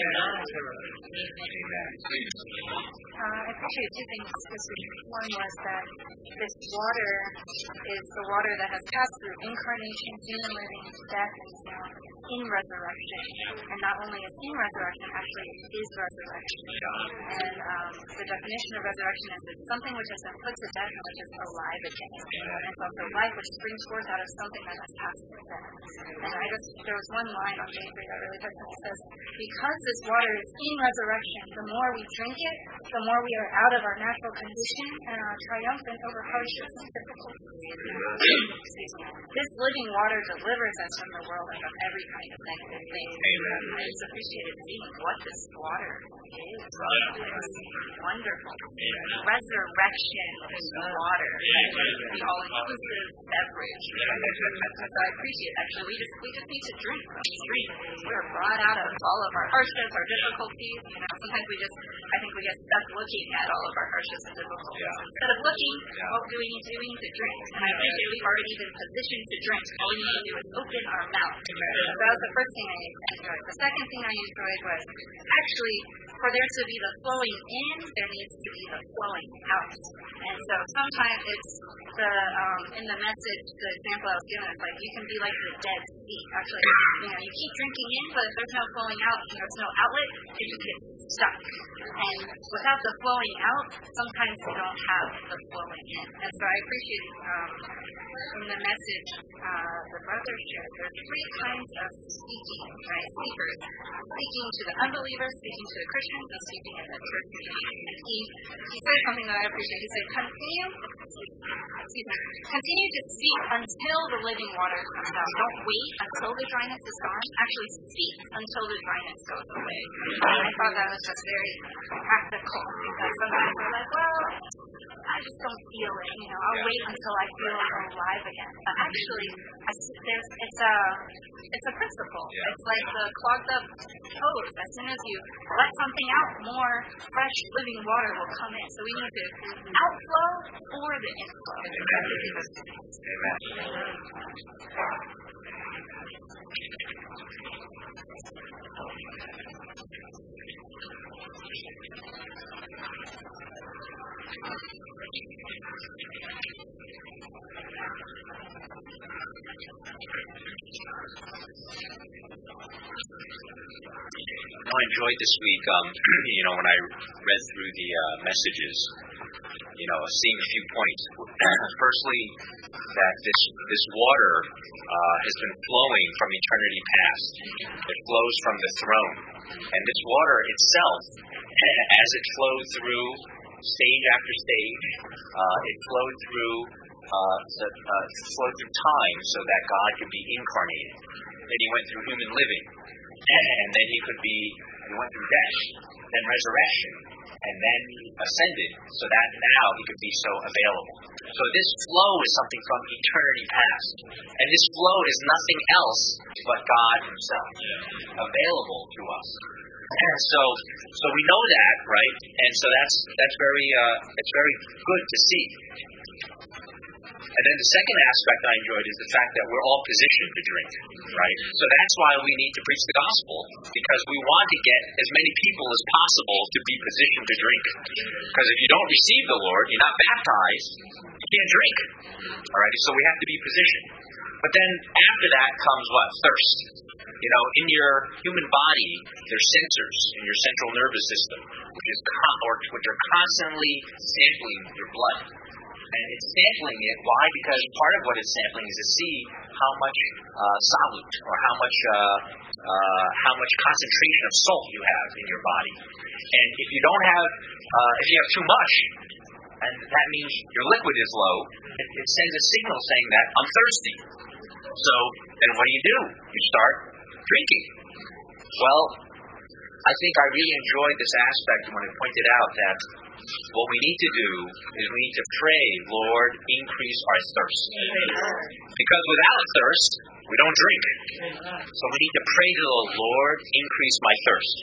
Amen. Uh, I appreciate two things this week. One was that this water is the water that has passed through incarnation, human living, death, and now in resurrection. And not only is in resurrection, actually is resurrection. And um, the definition of resurrection is it's something which has been put to death and which is alive again. And so the life which springs forth out of something that has passed through death. And I just, there was one line on page three that really touched me. It says, because this water is in resurrection, the more we drink it, the more we are out of our natural condition and are triumphant over hardships and difficulties. This living water delivers us from the world and from every kind of negative thing. Amen. I just appreciated seeing what this water is. It's wonderful. Amen. Resurrection is water. The all-inclusive beverage. So I appreciate actually we just we just need to drink from the stream. We're brought out of all of our hardships, our difficulties. You know, sometimes we just I think we get stuck looking at all of our hardships and difficulties. Yeah. Instead of looking, yeah. what do we need to do? We need to drink. And I appreciate we've already been positioned to drink. All we need to do is open our mouth. Amen. So that was the first thing I enjoyed. The second thing I enjoyed was actually for there to be the flowing in, there needs to be the flowing out. And so sometimes it's the um, in the message, the example I was given is like you can be like the Dead Sea. Actually, you know, you keep drinking in, but if there's no flowing out, you know, there's no outlet, it just gets stuck. And without the flowing out, sometimes we don't have the flowing in. And so I appreciate um, in the message uh, the brother shared, there's three kinds of speaking, right? Speakers. Speaking to the unbelievers, speaking to the Christians, was speaking at that church meeting, and he he said something that I appreciate. He said, "Continue, excuse me, continue to speak until the living water comes out. Don't wait until the dryness is gone. Actually, speak until the dryness goes away." And I thought that was just very practical because sometimes we're like, well, I just don't feel it. You know, I'll wait until I feel alive again. But actually, I, there's it's a it's a principle. Yeah. It's like the clogged up hose. As soon as you let something out, more fresh living water will come in. So we need to outflow for the inflow. Amen. Amen. I enjoyed this week, um, you know, when I read through the uh, messages, you know, seeing a few points. Firstly, that this this water uh, has been flowing from eternity past. It flows from the throne. And this water itself, as it flowed through stage after stage, uh, it flowed through uh, the, uh, flowed through time so that God could be incarnated. Then he went through human living. And then he could be, he went through death, then resurrection, and then ascended, so that now he could be so available. So this flow is something from eternity past. And this flow is nothing else but God himself, available to us. And so so we know that, right? And so that's that's very uh, it's very good to see. And then the second aspect I enjoyed is the fact that we're all positioned to drink, right? So that's why we need to preach the gospel, because we want to get as many people as possible to be positioned to drink. Because if you don't receive the Lord, you're not baptized, you can't drink. All right, so we have to be positioned. But then after that comes what? Thirst. You know, in your human body, there's sensors in your central nervous system, which is con- or which are constantly sampling your blood. And it's sampling it. Why? Because part of what it's sampling is to see how much uh, solute or how much uh, uh, how much concentration of salt you have in your body. And if you don't have, uh, if you have too much, and that means your liquid is low, it, it sends a signal saying that I'm thirsty. So then what do you do? You start drinking. Well, I think I really enjoyed this aspect when it pointed out that what we need to do is we need to pray, Lord, increase our thirst. Because without thirst, we don't drink. So we need to pray to the Lord, increase my thirst.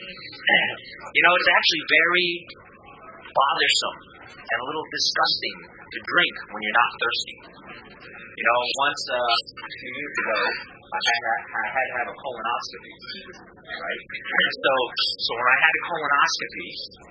You know, it's actually very bothersome and a little disgusting to drink when you're not thirsty. You know, once uh, a few years ago, I had, I had to have a colonoscopy, right? So, so when I had a colonoscopy,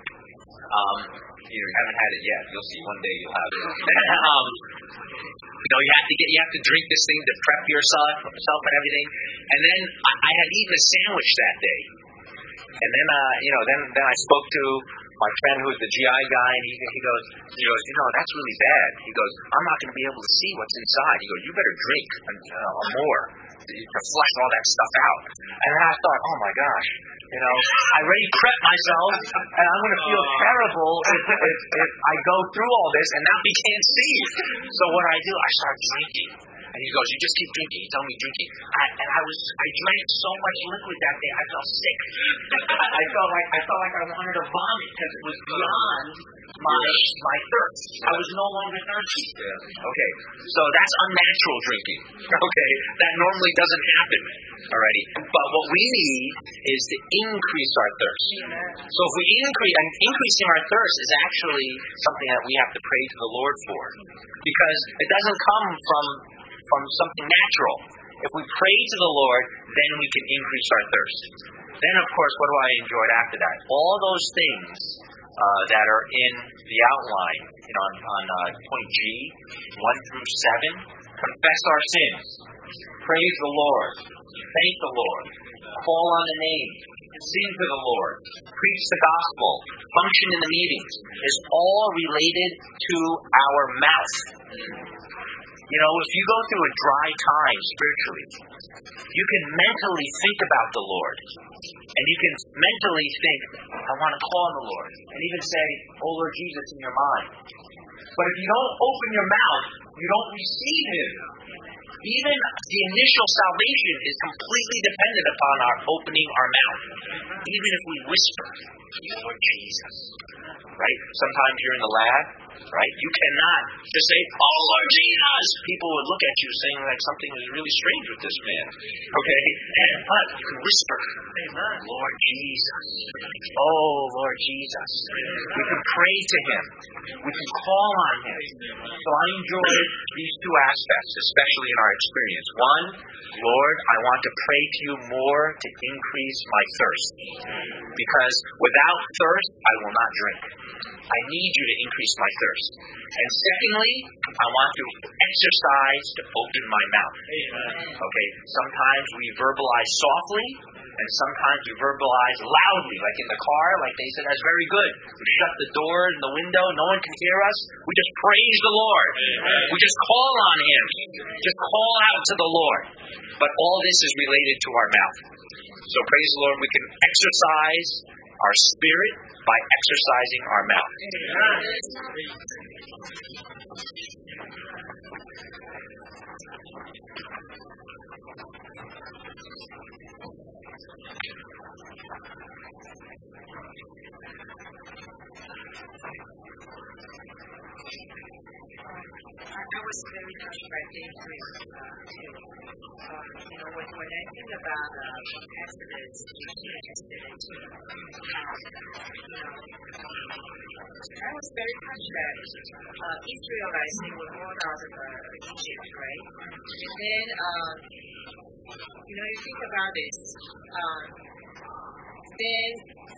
um, you know, you haven't had it yet. You'll see one day you'll have it. um, you know, you have to get, you have to drink this thing to prep yourself, yourself and everything. And then I, I had eaten a sandwich that day, and then, uh, you know, then then I spoke to my friend who's the G I guy, and he, he goes, he goes, you know, that's really bad. He goes, I'm not going to be able to see what's inside. He goes, you better drink uh, more to flush all that stuff out. And I thought, oh my gosh, you know, I already prepped myself, and I'm going to feel terrible if, if, if I go through all this, and now he can't see. So what I do, I start drinking. And he goes, you just keep drinking. He told me drinking. I, and I was, I drank so much liquid that day, I felt sick. I, I felt like I felt like I wanted to vomit because it was beyond my my thirst. I was no longer thirsty. Okay, so that's unnatural drinking. Okay, that normally doesn't happen already. But what we need is to increase our thirst. So if we increase, and increasing our thirst is actually something that we have to pray to the Lord for, because it doesn't come from from something natural. If we pray to the Lord, then we can increase our thirst. Then, of course, what do I enjoy after that? All those things uh, that are in the outline, you know, on, on uh, point G, one through seven, confess our sins, praise the Lord, thank the Lord, call on the name, sing to the Lord, preach the gospel, function in the meetings, is all related to our mouth. You know, if you go through a dry time spiritually, you can mentally think about the Lord. And you can mentally think, I want to call on the Lord. And even say, oh Lord Jesus, in your mind. But if you don't open your mouth, you don't receive Him. Even the initial salvation is completely dependent upon our opening our mouth. Even if we whisper, Lord Jesus. Right? Sometimes you're in the lab, right? You cannot just say, oh Lord Jesus. People would look at you saying like something is really strange with this man. Okay? And, but you can whisper, Lord Jesus. Oh Lord Jesus. We can pray to Him. We can call on Him. So I enjoy these two aspects, especially in our experience. One, Lord, I want to pray to you more to increase my thirst. Because without thirst, I will not drink. I need you to increase my thirst. And secondly, I want to exercise to open my mouth. Okay, sometimes we verbalize softly, and sometimes we verbalize loudly, like in the car, like they said, that's very good. We shut the doors and the window, no one can hear us. We just praise the Lord. We just call on Him. Just call out to the Lord. But all this is related to our mouth. So praise the Lord, we can exercise our spirit by exercising our mouth. I was very touched by David uh, too. Uh, you know, when, when I think about uh, Exodus, Exodus eighteen, um, you know, I was very touched that uh, Israelites, they were brought out of uh, Egypt, right? And then, um, you know, you think about this, um, then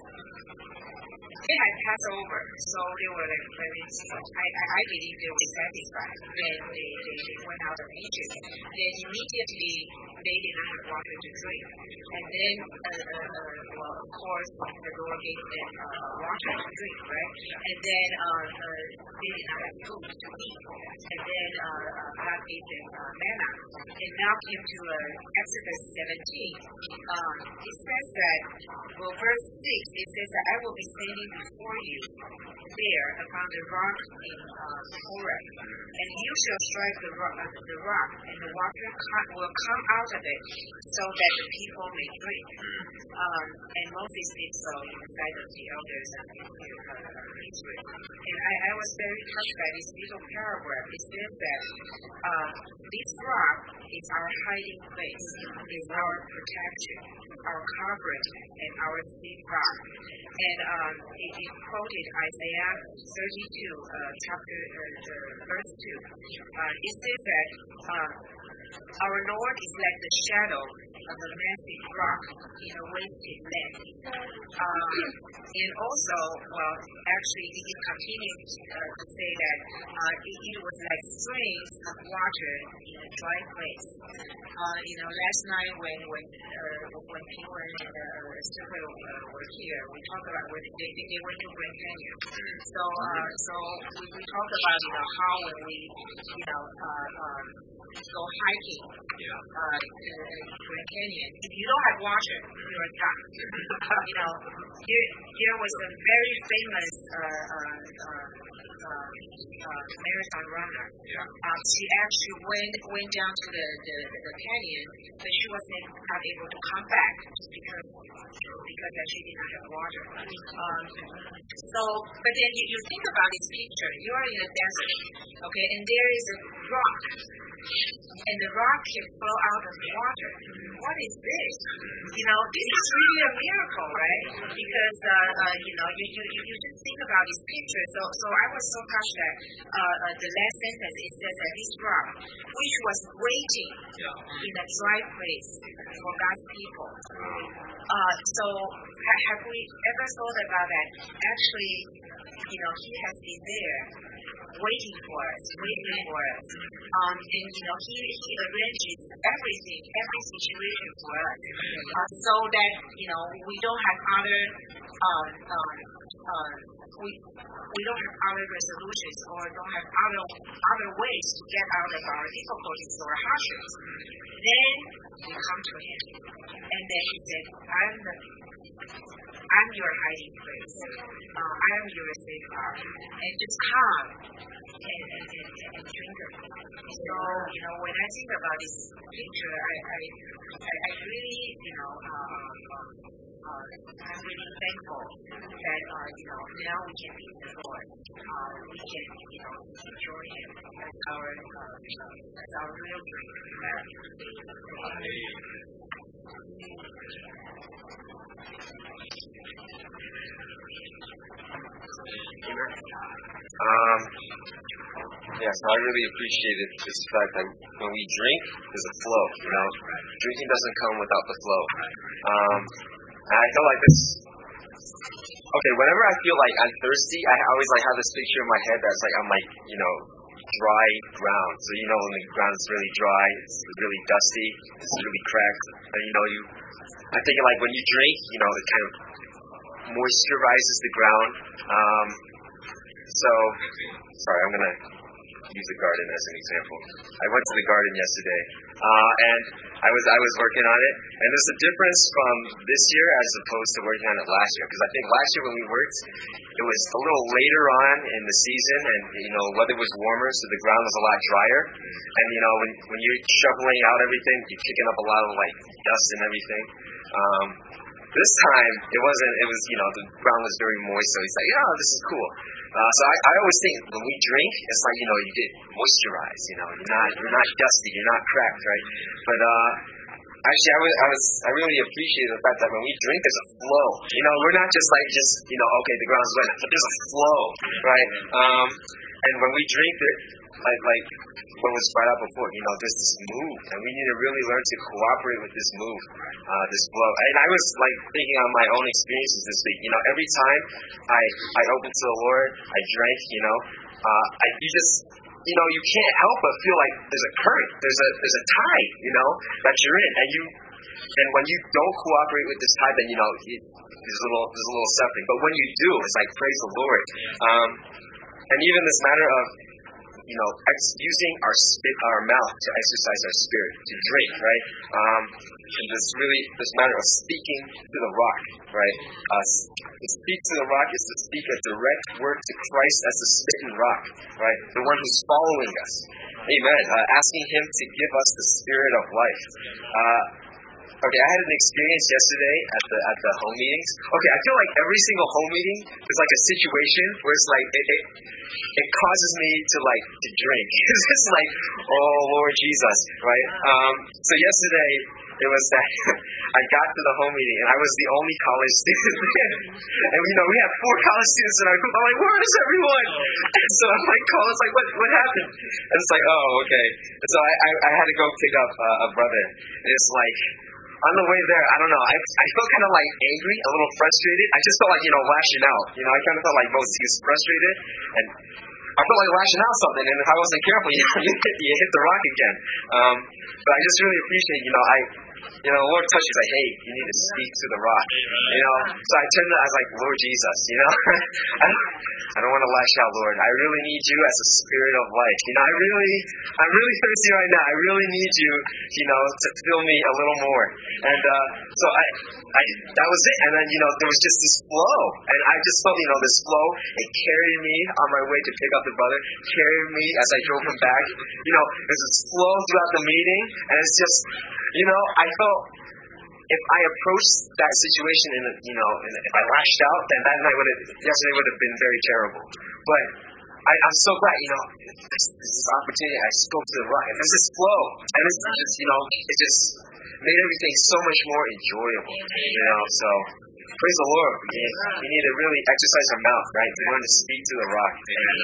they had Passover, so they were like very, I, I believe they were satisfied when they, they, they went out of Egypt. Then immediately they did not have water to drink. And then, uh, uh, well, of course, the Lord gave them uh, water to drink, right? And then uh, uh, they did not have food to eat. And then uh, God gave them uh, manna. And now came to uh, Exodus seventeen. Um, it says that, well, verse six, it says that I will be standing before you there upon the rock in uh, Horeb, and you shall strike the rock, uh, the rock, and the water co- will come out of it, so that the people may drink. Um, and Moses did so in the sight of the elders of uh, Israel. And I, I was very touched by this little paragraph. It says that uh, this rock is our hiding place, is our protection, our coverage, and our safe rock. And um, it, it quoted Isaiah thirty-two, uh, chapter uh, verse two. Uh, it says that um, our Lord is like the shadow of a massive rock in a wasted land. Um, and also, well, actually, it continues uh, to say that uh, it, it was like springs of water in a dry place. Uh, you know, last night when when uh, when people and uh, Stephen uh, were here, we talked about when they, they, they went to Grand Canyon. So uh, so we, we talked about you know how when we you know uh, um, go hiking uh, in Grand Canyon, if you don't have water, you're done. you know, there there was a very famous uh, uh, uh, uh, uh, marathon runner. Yeah. Um, she actually went went down to the, the, the canyon, but she wasn't not able to come back just because because that she did not have water. Um, so, but then you, you think about this picture. You are in a desert, okay, and there is a rock. And the rock can flow out of the water. What is this? You know, this is really a miracle, right? Because, uh, uh, you know, you, you, you just think about this picture. So so I was so touched that uh, uh, the last sentence, it says that this rock, which was waiting in a dry place for God's people. Uh, so ha- have we ever thought about that? Actually, you know, He has been there, waiting for us, waiting for us. Um, and, you know, he, he arranges everything, every situation for us. Uh, so that, you know, we don't have other, um, um, uh, we, we don't have other resolutions or don't have other, other ways to get out of our difficulties or hardships. Then we come to Him. And then He said, I'm the I'm your hiding place. Uh, I am your safeguard. And just come and, and, and, and drink of it. So, you know, when I think about this picture, I, I, I, I really, you know, uh, uh, I'm really thankful that, uh, you know, now we can be the Lord. Uh, we can, you know, enjoy Him as our, uh, as our real drink. Um, yes, I really appreciated this fact that when we drink, there's a flow, you know. Drinking doesn't come without the flow. Um, and I feel like this, okay, whenever I feel like I'm thirsty, I always like have this picture in my head that's like I'm like, you know, dry ground. So, you know, when the ground's really dry, it's really dusty, it's really cracked, and you know, you, I'm thinking like when you drink, you know, it kind of moisturizes the ground. Um, so, sorry, I'm going to use the garden as an example. I went to the garden yesterday, uh, and I was I was working on it, and there's a difference from this year as opposed to working on it last year, because I think last year when we worked, it was a little later on in the season, and you know, weather was warmer, so the ground was a lot drier, and you know, when when you're shoveling out everything, you're picking up a lot of like dust and everything. Um, This time, it wasn't, it was, you know, the ground was very moist, so he's like, yeah, this is cool. Uh, so I, I always think when we drink, it's like, you know, you get moisturized, you know, you're not, you're not dusty, you're not cracked, right? But, uh, actually, I was, I was, I really appreciate the fact that when we drink, there's a flow. You know, we're not just like, just, you know, okay, the ground's wet, but there's a flow, right? Um, and when we drink it, like, like, what was brought up before, you know, there's this move, and we need to really learn to cooperate with this move, uh, this flow. And I was like thinking on my own experiences this week. You know, every time I I opened to the Lord, I drank. You know, uh, I you just you know you can't help but feel like there's a current, there's a there's a tide, you know, that you're in, and you and when you don't cooperate with this tide, then you know it, there's a little there's a little suffering. But when you do, it's like praise the Lord. Um, and even this matter of you know, ex- using our spit, our mouth to exercise our spirit, to drink, right? Um, and this really, this matter of speaking to the rock, right? Uh, to speak to the rock is to speak a direct word to Christ as the spitting rock, right? The one who's following us. Amen. Uh, asking Him to give us the spirit of life. Uh, Okay, I had an experience yesterday at the at the home meetings. Okay, I feel like every single home meeting is like a situation where it's like it it, it causes me to like to drink. It's just like, oh Lord Jesus, right? Um, so yesterday it was that I got to the home meeting and I was the only college student there. And you know, we had four college students in our group. I'm like, where is everyone? And so I'm like, call, it's like, what what happened? And it's like, oh, okay. And so I I, I had to go pick up uh, a brother. And it's like, on the way there, I don't know, I I felt kind of like angry, a little frustrated. I just felt like, you know, lashing out. You know, I kind of felt like Moses, he was frustrated, and I felt like lashing out something, and if I wasn't careful, you know, you hit, you hit the rock again. Um, but I just really appreciate, you know, I, you know, the Lord touched me, like, hey, you need to speak to the rock. You know, so I turned to, I was like, Lord Jesus, you know, I don't, I don't want to lash out, Lord. I really need you as a spirit of life. You know, I really, I'm really thirsty right now. I really need you, you know, to fill me a little more. And uh, so I, I, that was it. And then, you know, there was just this flow. And I just felt, you know, this flow. It carried me on my way to pick up the brother, carried me as I drove him back. You know, there's this flow throughout the meeting. And it's just, you know, I felt if I approached that situation in, a, you know, and if I lashed out, then that night would have, yesterday would have been very terrible. But I, I'm so glad, you know, this, this opportunity, I spoke to the rock, and there's this flow, and it's just, you know, it just made everything so much more enjoyable, you know, so praise the Lord. We need, we need to really exercise our mouth, right, to learn to speak to the rock.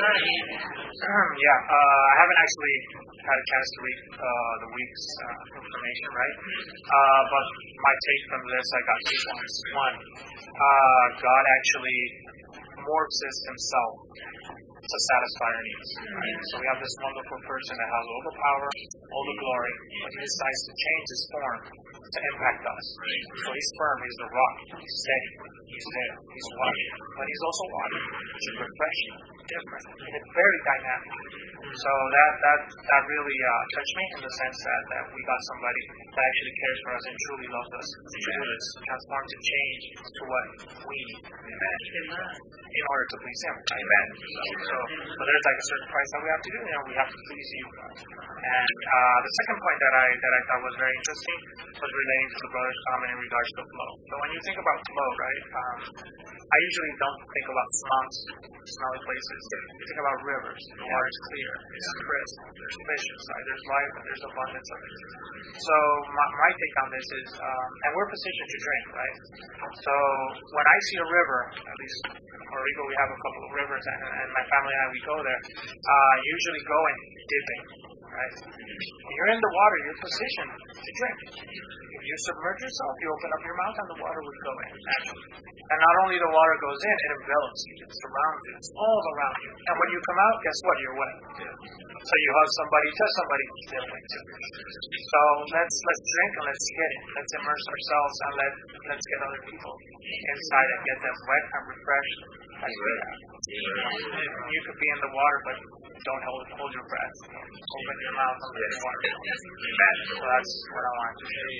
Yeah, uh, I haven't actually had a chance to read uh, the week's uh, information, right? Uh, but my take from this, I got two points. One, uh, God actually morphs Himself to satisfy our needs. Right? So we have this wonderful person that has all the power, all the glory, but He decides to change His form to impact us. So He's firm, He's the rock, He's steady, He's there, He's water, but He's also water. He's refreshing, different, and it's very dynamic. So that that that really uh, touched me in the sense that, that we got somebody that actually cares for us and truly loves us to do this, transform to change to what we need in order to please Him. Amen. So, so, so there's like a certain price that we have to do. You know, we have to please you. And uh, the second point that I that I thought was very interesting was relating to the brother's comment in regards to flow. So when you think about flow, right, um, I usually don't think about swamps, smelly places. You think about rivers. The water is clear. It's crisp. There's fish inside. There's life and there's abundance of it. So my, my take on this is, um, and we're positioned to drink, right? So when I see a river, at least in Puerto Rico we have a couple of rivers, and, and my family and I, we go there, uh, usually going dipping, right? When you're in the water, you're positioned to drink. If you submerge yourself, you open up your mouth and the water would go in naturally. And not only the water goes in, it envelops you, it surrounds you, it's all around you. And when you come out, guess what? You're wet. So you hug somebody, touch somebody, they're wet too. So let's let's drink and let's get it. Let's immerse ourselves and let let's get other people inside and get them wet and refreshed as we are. You could be in the water, but don't hold hold your breath. Open your mouth and let the water go. So that's what I want to share.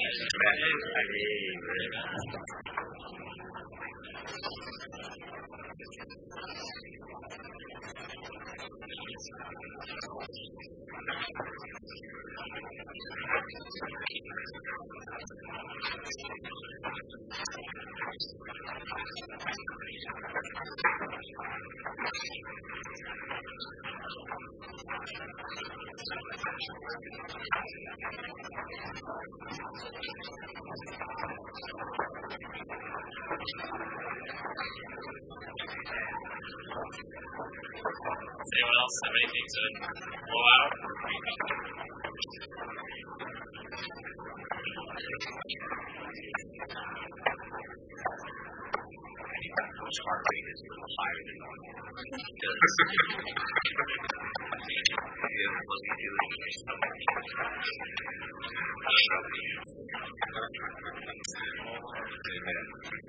Does anyone else have anything to blow out? Coach heart rate is a little higher than normal. Because you have what we do in your stomach. Amen.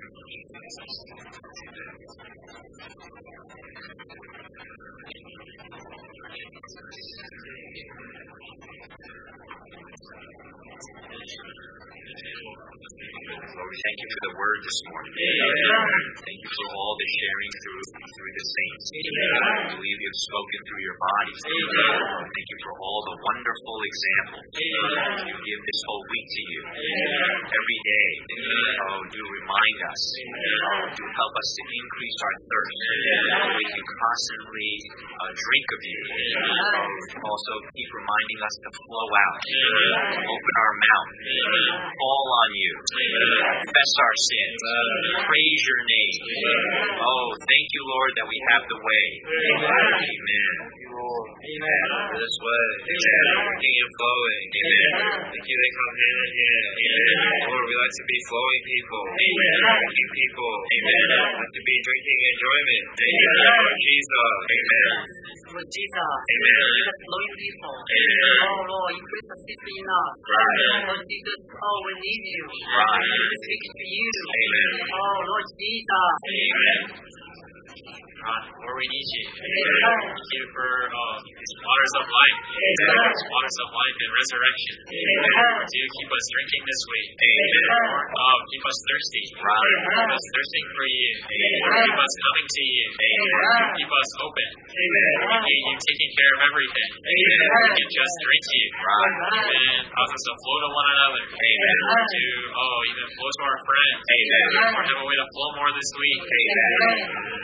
Lord, we thank you for the word this morning. Amen. Thank you for all the sharing through through the saints. Amen. I believe you have spoken through your bodies. Amen. Thank you for all the wonderful examples. Amen. You give this whole week to you. Amen. Every day. Amen. Oh, do remind us. Amen. Oh, do help us to increase our thirst. Amen. So we can constantly uh, drink of you. Amen. Oh, also keep reminding us to flow out. Amen. Open our mouth. Amen. Fall on you. Amen. Confess our sins. Amen. Praise your name. Amen. Oh, thank you, Lord, that we have the way. Amen. Amen. Amen. This way. Amen. Working and flowing. Amen. Thank you, they come hand in hand. Amen. Lord, we like to be flowing people. Amen. Drinking people. Amen. Like to be drinking enjoyment. Amen. Lord Jesus. Amen. Lord Jesus. Amen. Let us flowing people. Amen. Oh, Lord, increase the faith in us. Right. Lord Jesus, oh, we need you. Right. We're speaking to you. Amen. Oh, Lord Jesus. Amen. God, Lord, we need you. Amen. Thank you for uh, these waters of life. Amen. These waters of life and resurrection. Amen. Do keep us drinking this week. Amen. Lord, uh, keep us thirsty. Right. Keep us thirsting for you. Amen. Keep us coming to you. Amen. Keep us open. Amen. You, you taking care of everything. Amen. We can just drink to you. Right. And cause us to flow to one another. Amen. To, oh, even flow to our friends. Amen. Or have a way to flow more this week. Amen.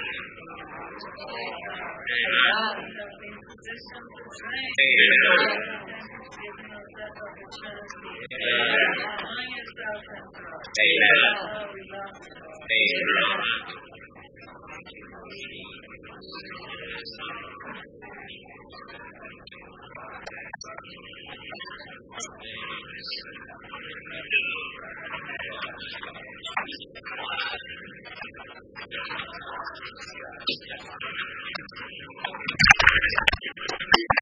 Amen. Amen. Amen.